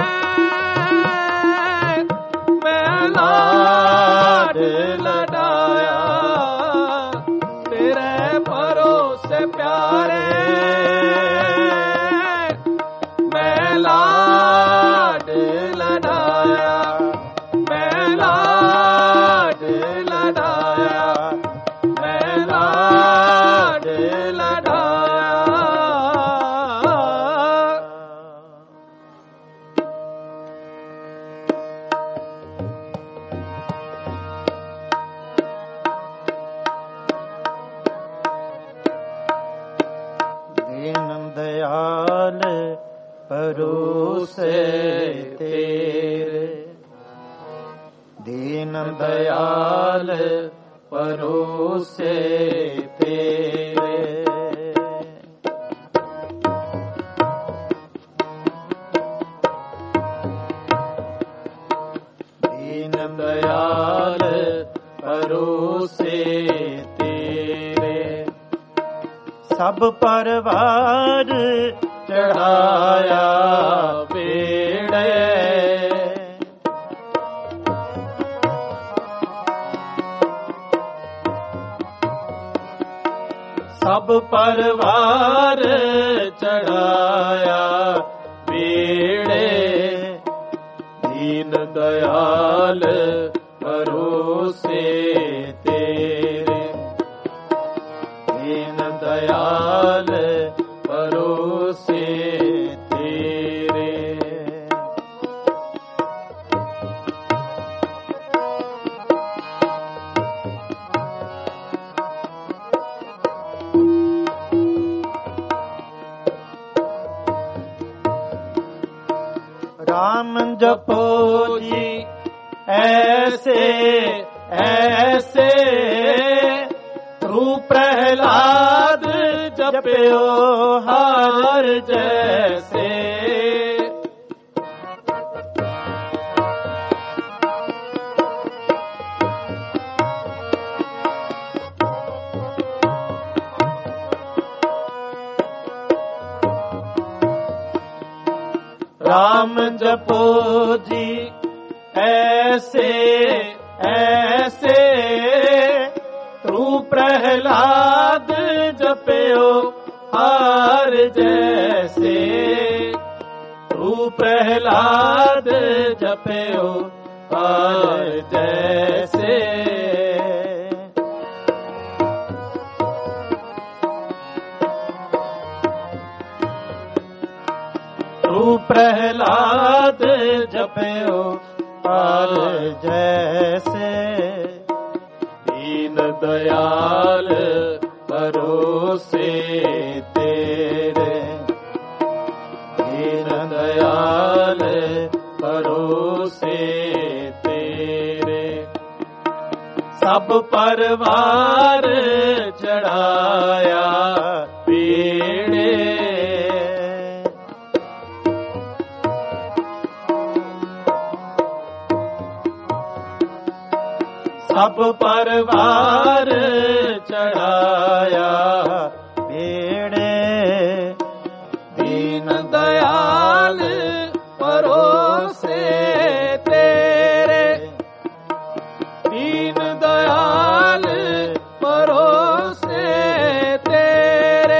मैं लाड लड़ाया। तेरे भरोसे प्यारे मैं लाड लड़ाया। मैं लाड लड़ाया। मैं लाड लड़ाया। दीन दयाल परोसे तेरे। दीन दयाल परोसे तेरे। दीन दयाल परोसे तेरे। सब परवार चढ़ाया बेड़े। सब परवार चढ़ाया बेड़े। दयाल भरोसे तेरे, दीन दयाल भरोसे तेरे। राम जपो जी ऐसे ऐसे, तू प्रहलाद जप्यो हार जैसे। राम जपो जी ऐसे ऐसे, तू प्रहलाद जप्यो हार जैसे। तू प्रहलाद जप्यो हार जैसे। तू प्रहलाद जप्यो हार जैसे। दीन दयाल भरोसे तेरे, दीन दयाल भरोसे तेरे। सब परवार चढ़ाया पीड़े, सब परवार चढ़ाया बेड़े। दीन दयाल भरोसे तेरे, दीन दयाल भरोसे तेरे।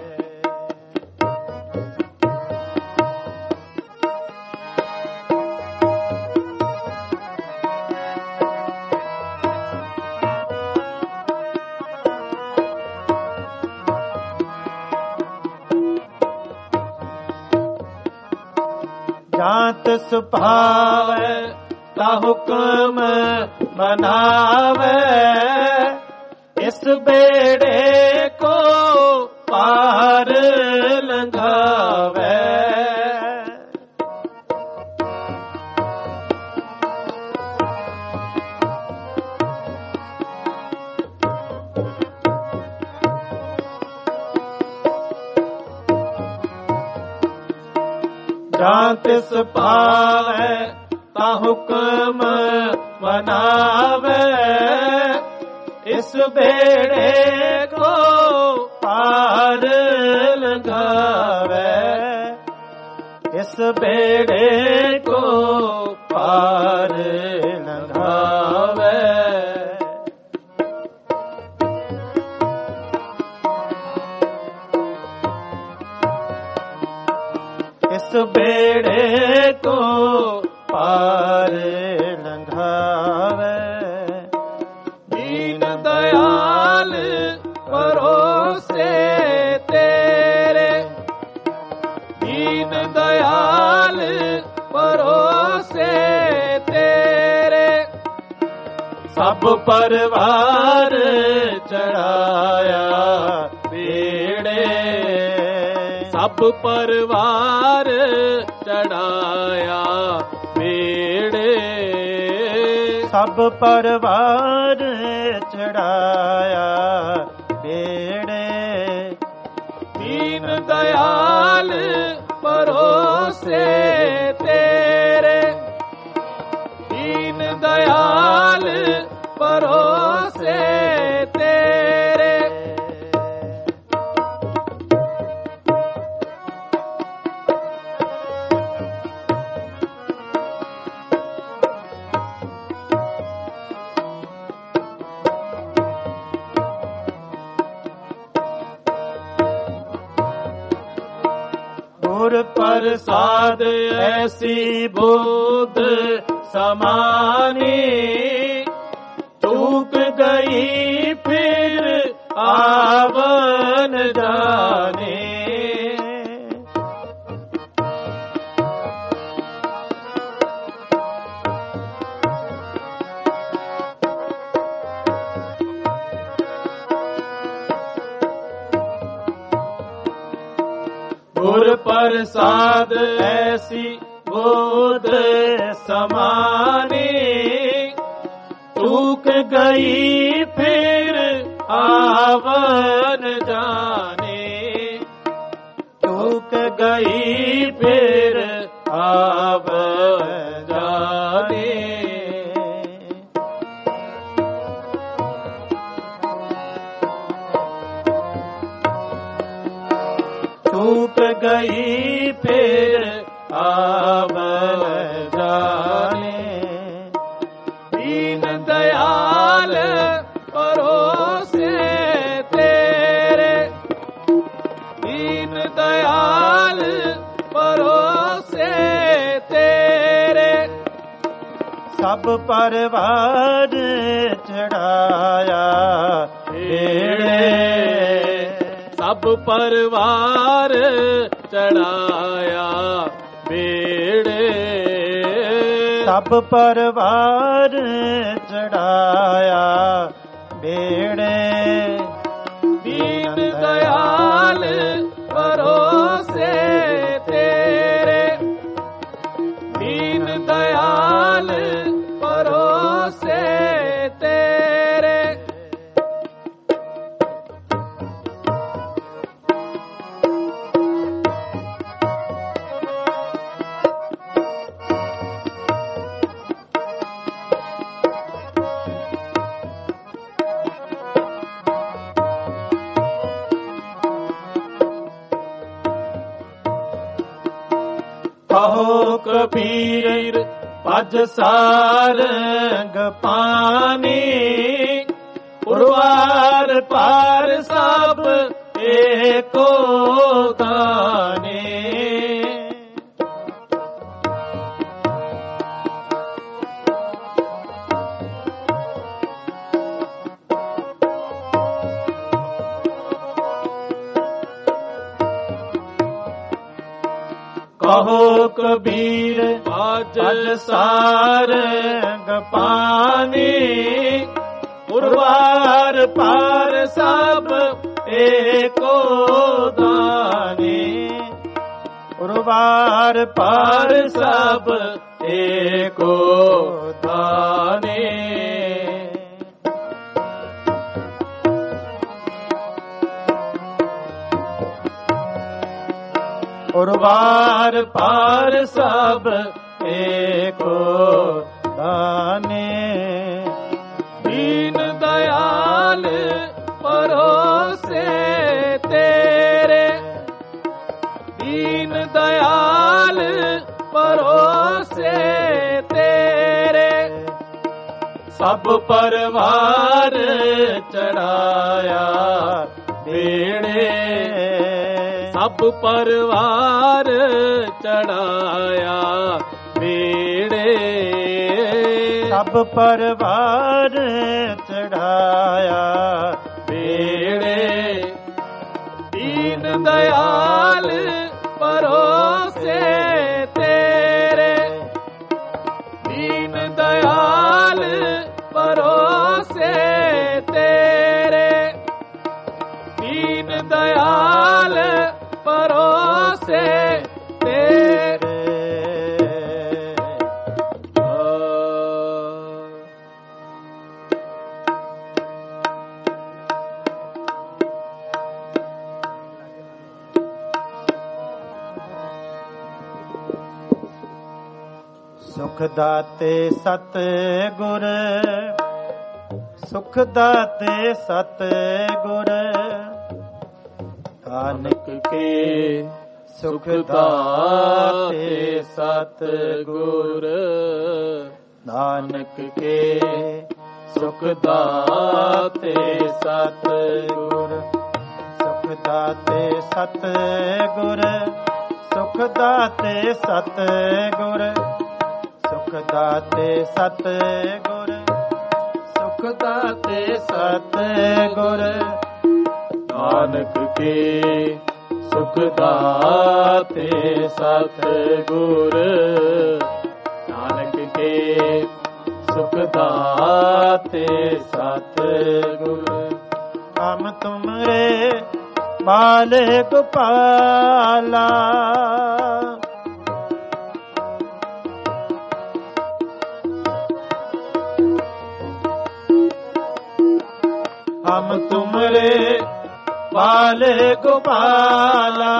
जात सुभावे ता हुक्म मनावे, इस बेड़े को पार लंघावे। जात सुभावे ता हुक्म मनावे, इस बेड़े को पार लंघावे। इस बेड़े को पार लंघावे। इस बेड़े को पार लंघावे। दीन दयाल भरोसे तेरे, दीन दयाल भरोसे तेरे। सब परवार चढ़ाया बेड़े, सब परवार चढ़ाया बेड़े। सब परवार चढ़ाया बेड़े। दीन दयाल भरोसे तेरे, दीन दयाल भरोसे तेरे। गुर प्रसाद ऐसी बोध समानी, चूक गई फिर आवन जाने। गुर प्रसाद ऐसी गोद समानी, चूक गई फिर आवन जाने। चूक गई फिर आवन जाने। चूक गई फिर आवन जाने। दीन दयाल परोसे तेरे, दीन दयाल परोसे तेरे। सब परवार चढ़ाया बेड़े, सब परवार चढ़ाया बेड़े। सब परवार चढ़ाया बेड़े। दीन दयाल परोसे तेरे, दीन दयाल परोसे तेरे। कहो कबीर पज सारंग पानी, उर्वार पार सब एको दाने। कहो कबीर पज सारंग पानी, उर्वार पार सब एको दाने। उर्वार पार सब एको दाने। उर्वार पार सब एको दाने। दीन दयाल परोसे तेरे, दीन दयाल परोसे तेरे। सब परवार चढ़ाया बेड़े, सब परवार चढ़ाया बेड़े। सब परवार चढ़ाया बेड़े। दीन दयाल परोसे तेरे, दीन दयाल परोसे तेरे। दीन दयाल परोसे तेरे। सुख दाते सत गुर, सुख दाते सत गुर। नानक के सुख दाते सत गुर, नानक के सुख दाते सत गुर। सुख दाते सत गुर, सुख दाते सत गुर। सुख ਸੁਖ ਦਾਤੇ ਸਤਿਗੁਰ ਸੁਖ ਦਾਤੇ ਸਤਿਗੁਰ ਨਾਨਕ ਕੇ ਸੁਖ ਦਾਤੇ ਸਤਿਗੁਰ ਨਾਨਕ ਕੇ ਸੁਖ ਦਾਤੇ ਸਤਿਗੁਰ ਹਮ ਤੁਮਰੇ ਬਾਲੇ ਗੋਪਾਲਾ ਹਮ ਤੁਮਰੇ ਬਾਲੇ ਗੋਪਾਲਾ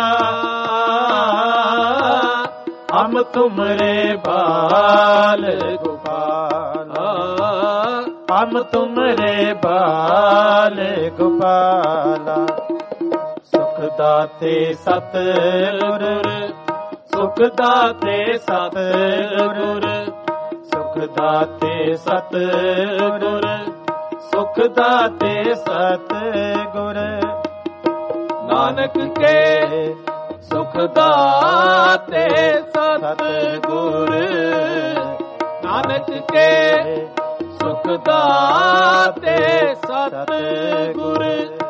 ਹਮ ਤੁਮਰੇ ਬਾਲ ਗੋਪਾਲਾ ਹਮ ਤੁਮਰੇ ਬਾਲ ਗੋਪਾਲਾ ਸੁਖ ਦਾਤੇ ਸਤਿਗੁਰ ਸੁਖ ਦਾਤੇ ਸਤਿਗੁਰ ਸੁਖ ਦਾਤੇ ਸਤਿਗੁਰ ਸੁਖ ਦਾਤੇ ਸਤਿਗੁਰ ਨਾਨਕ ਕੇ ਸੁਖ ਦਾਤੇ ਸਤਿਗੁਰ ਨਾਨਕ ਕੇ ਸੁਖ ਦਾਤੇ ਸਤਿਗੁਰ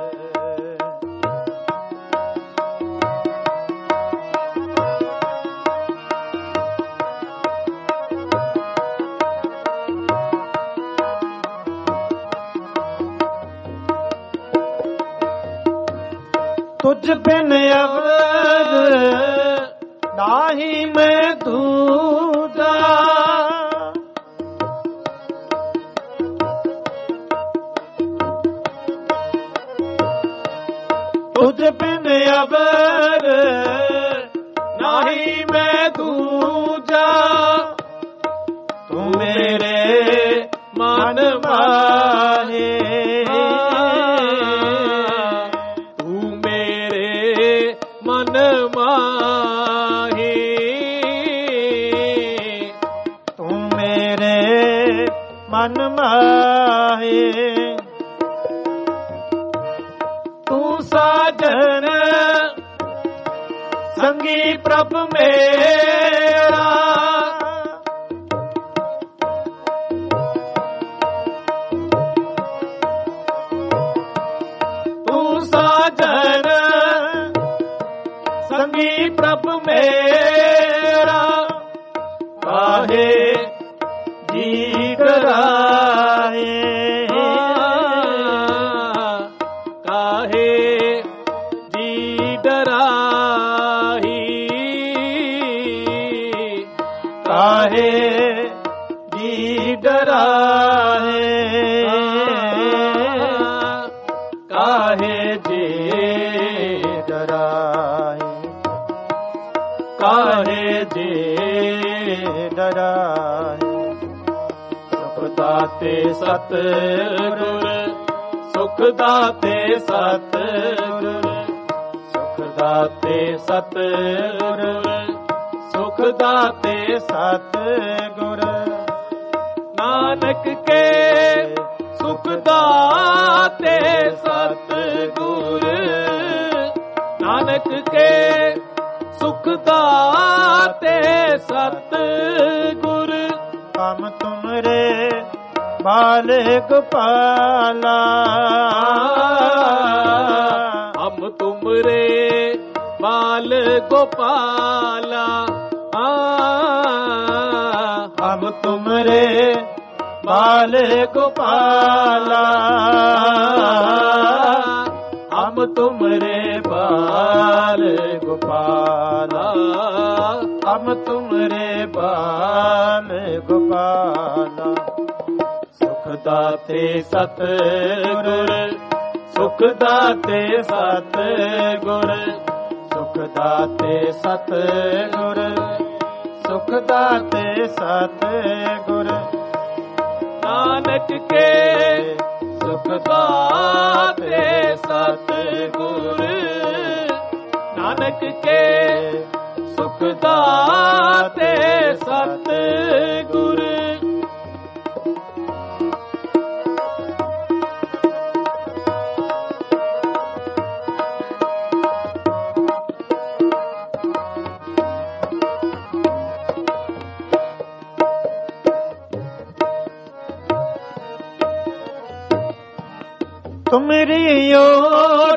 ਤੁਝ ਬਿਨ ਅਵਰ ਨਾਹੀ ਮੈਂ ਦੂਜਾ ਤੁਝ ਬਿਨ ਅਵਰ ਨਾਹੀ ਮੈਂ ਦੂਜਾ ਤੂੰ ਮੇਰੇ ਮਨ ਮਾਹੇ ਮਨ ਮਾਹੀ ਤੂੰ ਮੇਰੇ ਮਨ ਮਾਹੀ ਤੂੰ ਸਾਜਨ ਸੰਗੀ ਪ੍ਰਭ ਮੇਰਾ ਤੂੰ ਸਾਜਨ ਸੰਗੀ ਪ੍ਰਭ ਮੇਰਾ ਕਾਹੇ ਜੀ ਡਰਾਏ ਕਾਹੇ ਜੀ ਡਰਾਹੀ ਕਾਹੇ ਜੀ ਡਰਾਏ ਕਾਹੇ ਜੀ ਡਰਾਏ ਕਾਹੇ ਜੇ ਡਰਾਏ ਸੁਖ ਦਾਤੇ ਸਤਿਗੁਰ ਸੁਖ ਦਾਤੇ ਸਤਿਗੁਰ ਸੁਖ ਦਾਤੇ ਸਤਿਗੁਰ ਸੁਖ ਦਾਤੇ ਸਤਿਗੁਰ ਨਾਨਕ ਕੇ ਸੁਖ ਦਾਤੇ ਸਤਿਗੁਰ ਨਾਨਕ ਕੇ ਸੁਖ ਦਾਤੇ ਸਤਿਗੁਰ ਹਮ ਤੁਮਰੇ ਬਾਲੇ ਗੋਪਾਲਾ ਹਮ ਤੁਮਰੇ ਬਾਲ ਗੋਪਾਲਾ ਹਮ ਤੁਮਰੇ ਬਾਲੇ ਗੋਪਾਲਾ ਹਮ ਤੁਮਰੇ ਬਾਲ ਗੋਪਾਲਾ ਹਮ ਤੁਮਰੇ ਬਾਲ ਗੋਪਾਲਾ ਸੁਖ ਦਾਤੇ ਸਤਿਗੁਰ ਸੁਖ ਦਾਤੇ ਸਤਿਗੁਰ ਸੁਖ ਦਾਤੇ ਸਤਿਗੁਰ ਸੁਖ ਦਾਤੇ ਸਤਿਗੁਰ ਨਾਨਕ ਕੇ ਸੁਖ ਦਾਤੇ ਸਤਿਗੁਰ ਨਾਨਕ ਕੇ ਸੁਖ ਦਾਤੇ ਸਤਿਗੁਰ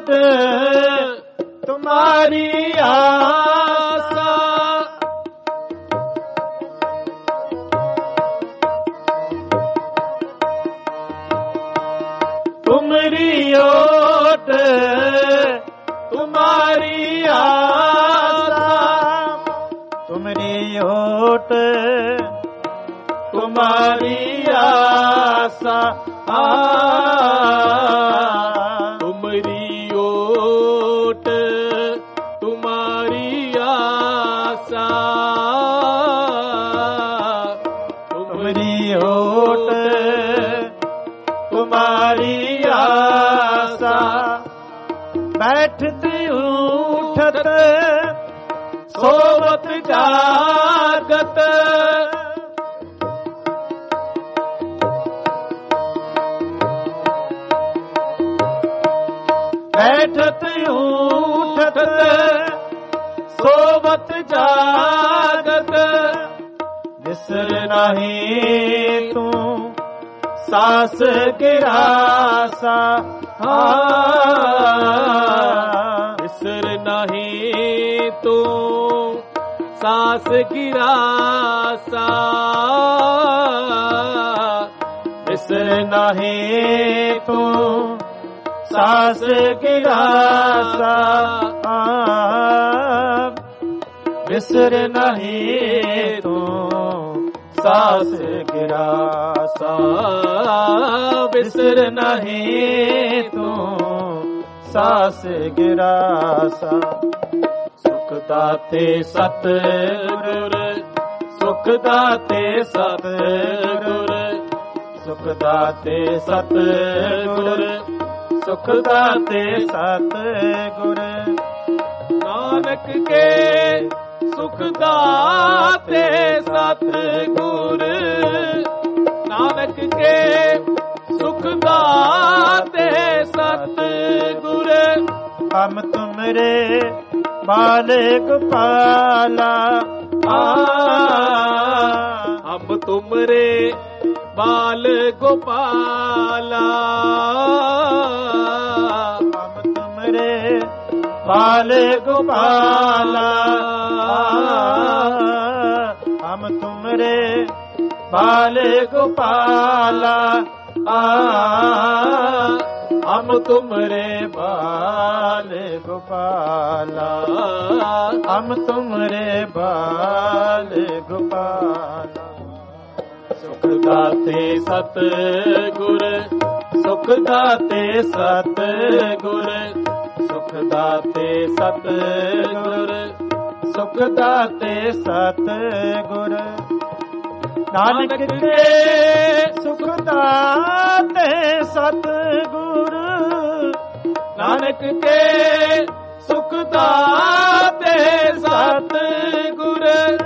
ओट तुम्हारी आसा, तुमरी ओट तुम्हारी आसा, तुमरी ओट तुम्हारी आसा, तुमरी ओट तुम्हारी आसा, तुमरी ओट तुम्हारी आसा, बैठत उठत सोवत जागत, बैठत उठत सोवत जागत, बिसर नहीं तू सास गिरासा, बिसर नहीं तू सास गिरासा, बिसर नहीं तू सास गिरासा, बिसर नहीं तू सास गिरासा, बिसर नहीं तू सास गिरासा, सुख दाते सतगुर, सुख दाते सतगुर, सुख दाते सतगुर, सुख दाते सतगुर, नानक के सुख दाते सतगुर, नानक के सुख दाते सतगुर, हम तुमरे बाल गोपाला, हम तुमरे बाल गोपाला, हम तुमरे बाल गोपाला, हम तुमरे बाल गोपाला, हम तुमरे बाल गोपाला, हम तुमरे बाल गोपाला, सुख दाते सतगुर, सुख दाते सतगुर, सुख दाते सतगुर, सुख दाते सतगुर, नानक के सुख दाते सतगुर, नानक के सुख दाते सतगुर,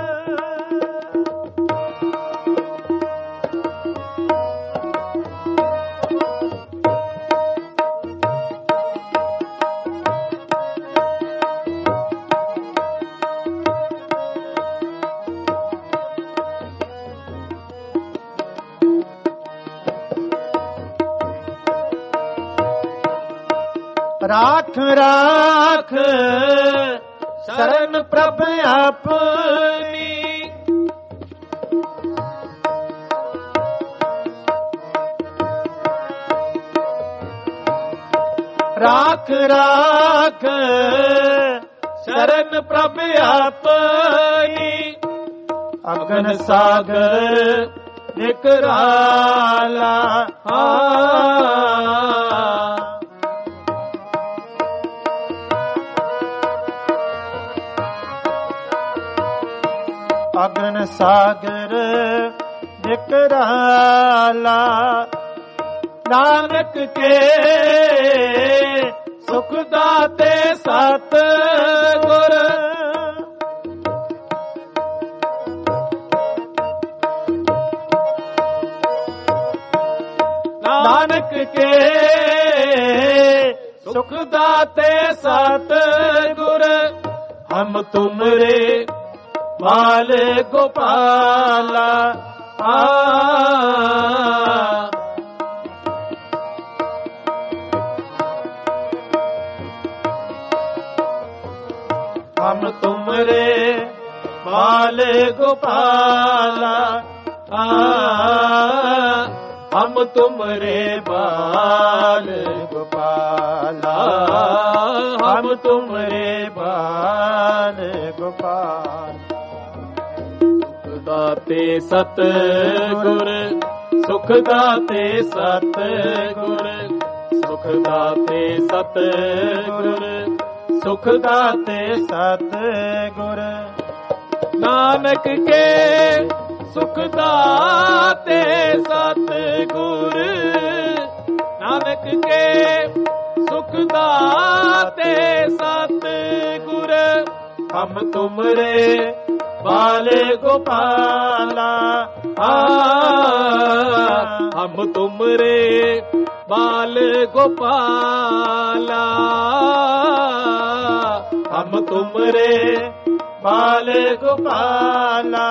राख राख शरण प्रभ अपनी, राख राख शरण प्रभ अपनी, अगन सागर निकराला, अगन सागर निकराला, नानक के सुख दाते सतगुर, नानक के सुख दाते सतगुर, हम तुमरे बाल गोपाला, आ ਹਮ ਤੁਮਰੇ ਬਾਲ ਗੋਪਾਲਾ ਆ ਹਮ ਤੁਮਰੇ ਬਾਲ ਗੋਪਾਲਾ ਹਮ ਤੁਮਰੇ ਬਾਲ ਗੋਪਾਲ ਸੁਖ ਦਾਤੇ ਸਤ ਗੁਰ ਸੁਖ ਦਾਤੇ ਸਤ ਗੁਰ ਸੁਖ ਦਾਤੇ ਸਤ ਗੁਰ ਸੁਖ ਦਾਤੇ ਸਤ ਗੁਰ ਨਾਨਕ ਕੇ ਸੁਖ ਦਾਤੇ ਸਤ ਗੁਰ ਨਾਨਕ ਕੇ ਸੁਖ ਦਾਤੇ ਸਤ ਗੁਰ ਹਮ ਤੁਮਰੇ ਬਾਲ ਗੋਪਾਲਾ ਆ ਹਮ ਤੁਮਰੇ ਬਾਲ ਗੋਪਾਲਾ ਹਮ ਤੁਮਰੇ ਬਾਲ ਗੋਪਾਲਾ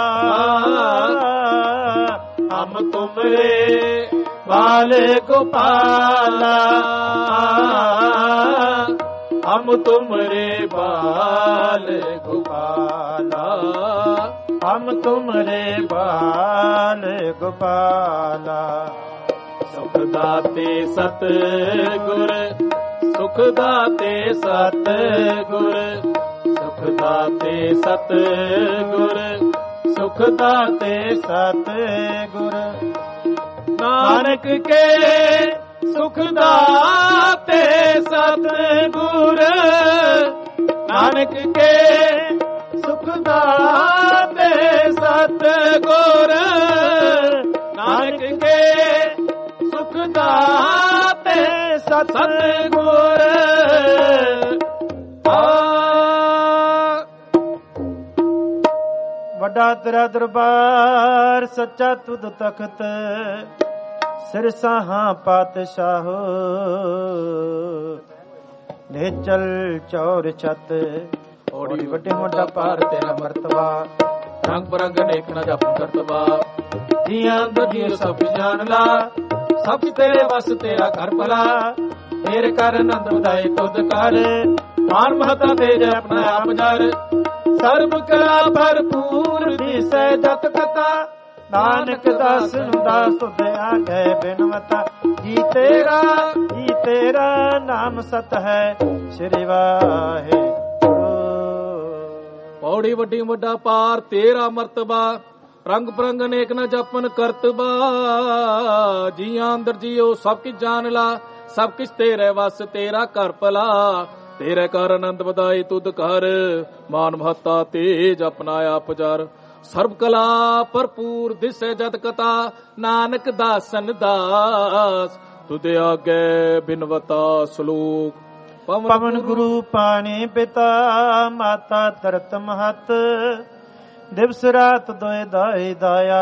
ਹਮ ਤੁਮਰੇ ਬਾਲ ਗੋਪਾਲਾ ਹਮ ਤੁਮਰੇ ਬਾਲ ਗੋਪਾਲਾ ਹਮ ਤੁਮਰੇ ਬਾਲ ਗੋਪਾਲਾ ਸੁਖ ਦਾਤੇ ਸਤ ਗੁਰ ਸੁਖ ਦਾਤੇ ਸਤ ਗੁਰ ਸੁਖ ਦਾਤੇ ਸਤ ਗੁਰ ਸੁਖ ਦਾਤੇ ਸਤ ਗੁਰ ਨਾਨਕ ਕੇ ਸੁਖ ਦਾਤੇ ਸਤ ਗੁਰ ਨਾਨਕ ਕੇ ਸੁਖ ਦਾਤੇ ਸਤ ਗੁਰ ਨਾਨਕ ਕੇ ਸੁਖ ਦਾਤੇ ਸਤ ਗੁਰ ਵੱਡਾ ਤੇਰਾ ਦਰਬਾਰ ਸੱਚਾ ਤੁਧ ਤਖਤ ਸਿਰ ਸਾਹਾਂ ਪਾਤਸ਼ਾਹੋ ਨੇਚਲ ਚੌਰ ਛਤ ਓੜੀ ਵੱਡੇ ਮੋਢਾ ਪਾਰ ਤੇਰਾ ਮਰਤਬਾ ਰੰਗ ਬਰੰਗ ਨੇਕ ਨਾ ਜਪ ਕਰਤਬਾ ਜੀਆਂ ਦੁਜੀ ਸਭ ਜਾਣ ਲਾ ਸਭ ਤੇਰੇ ਵਸ ਤੇਰਾ ਘਰ ਭਲਾ ਤੇਰੇ ਕਰ ਆਨੰਦ ਵਧਾਏ ਤੁਧ ਕਰ ਮਾਨ ਮਹਤਾ ਤੇਜ ਆਪਣਾ ਆਪ ਜਰ ਸਰਬ ਕਲਾ ਭਰਪੂਰ ਦਿਸੈ ਜਤ ਕਥਾ ਨਾਨਕ ਦਾਸ ਨੂੰ ਦਾਸ ਤੁਧ ਆਗੇ ਬਿਨਵਤਾ ਜੀ ਤੇਰਾ ਜੀ ਤੇਰਾ ਨਾਮ ਸਤ ਹੈ ਸ੍ਰੀ ਵਾਹਿਗੁਰੂ। ਪੌੜੀ ਵੱਡੀ ਵੱਡਾ ਪਾਰ ਤੇਰਾ ਮਰਤਬਾ ਰੰਗ ਬਰੰਗ ਅਨੇਕ ਨਾ ਜਪਨ ਕਰਤਬਾ ਜੀਆਂ ਅੰਦਰ ਜੀਓ ਸਭ ਕਿਛ ਜਾਣ ਲਾ ਸਭ ਕਿਛ ਤੇਰੇ ਵਸ ਤੇਰਾ ਘਰ ਭਲਾ ਤੇਰੇ ਕਰ ਆਨੰਦ ਵਧਾਈ ਤੁਧ ਕਰ ਮਾਨ ਮਹਤਾ ਤੇਜ ਆਪਣਾ ਆਪ ਜਰ ਸਰਬ ਕਲਾ ਭਰਪੂਰ ਦਿਸੈ ਜਤ ਕਥਾ ਨਾਨਕ ਦਾਸਨ ਦਾਸ ਤੁਧ ਆਗੇ ਬਿਨਵਤਾ ਸਲੋਕ ਪਵਨ ਗੁਰੂ ਪਾਣੀ ਪਿਤਾ ਮਾਤਾ ਧਰਤ ਮਹਤ ਦਿਵਸ ਰਾਤ ਦੋਇ ਦਾਈ ਦਾਇਆ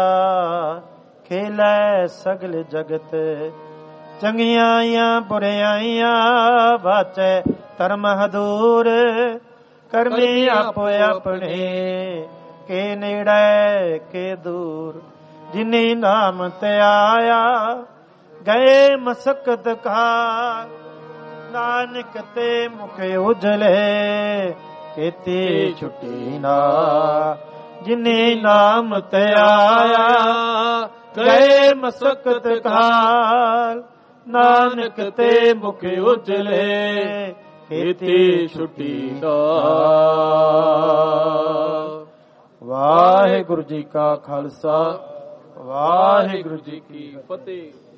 ਖੇਲੇ ਸਗਲ ਜਗਤ ਚੰਗਿਆਈਆਂ ਬੁਰਿਆਈਆਂ ਬਾਚੈ ਧਰਮ ਹਦੂਰ ਕਰਮੀ ਆਪੋ ਆਪਣੇ ਕੇ ਨੇੜੇ ਕੇ ਦੂਰ ਜਿਨੀ ਨਾਮ ਤੇ ਆਇਆ ਗਏ ਮਸਕਤ ਕਾ ਨਾਨਕ ਤੇ ਮੁਖ ਉਜਲੇ ਕੀਤੀ ਛੁੱਟੀ ਨਾ ਜਿਨੇ ਨਾਮ ਤੇ ਆਇਆ ਗਏ ਮਸਕਤ ਕਾਲ ਨਾਨਕ ਤੇ ਮੁਖ ਉਜਲੇ ਕੀਤੀ ਛੁੱਟੀ ਨਾ। ਵਾਹਿਗੁਰੂ ਜੀ ਕਾ ਖਾਲਸਾ ਵਾਹਿਗੁਰੂ ਜੀ ਕੀ ਫਤਿਹ।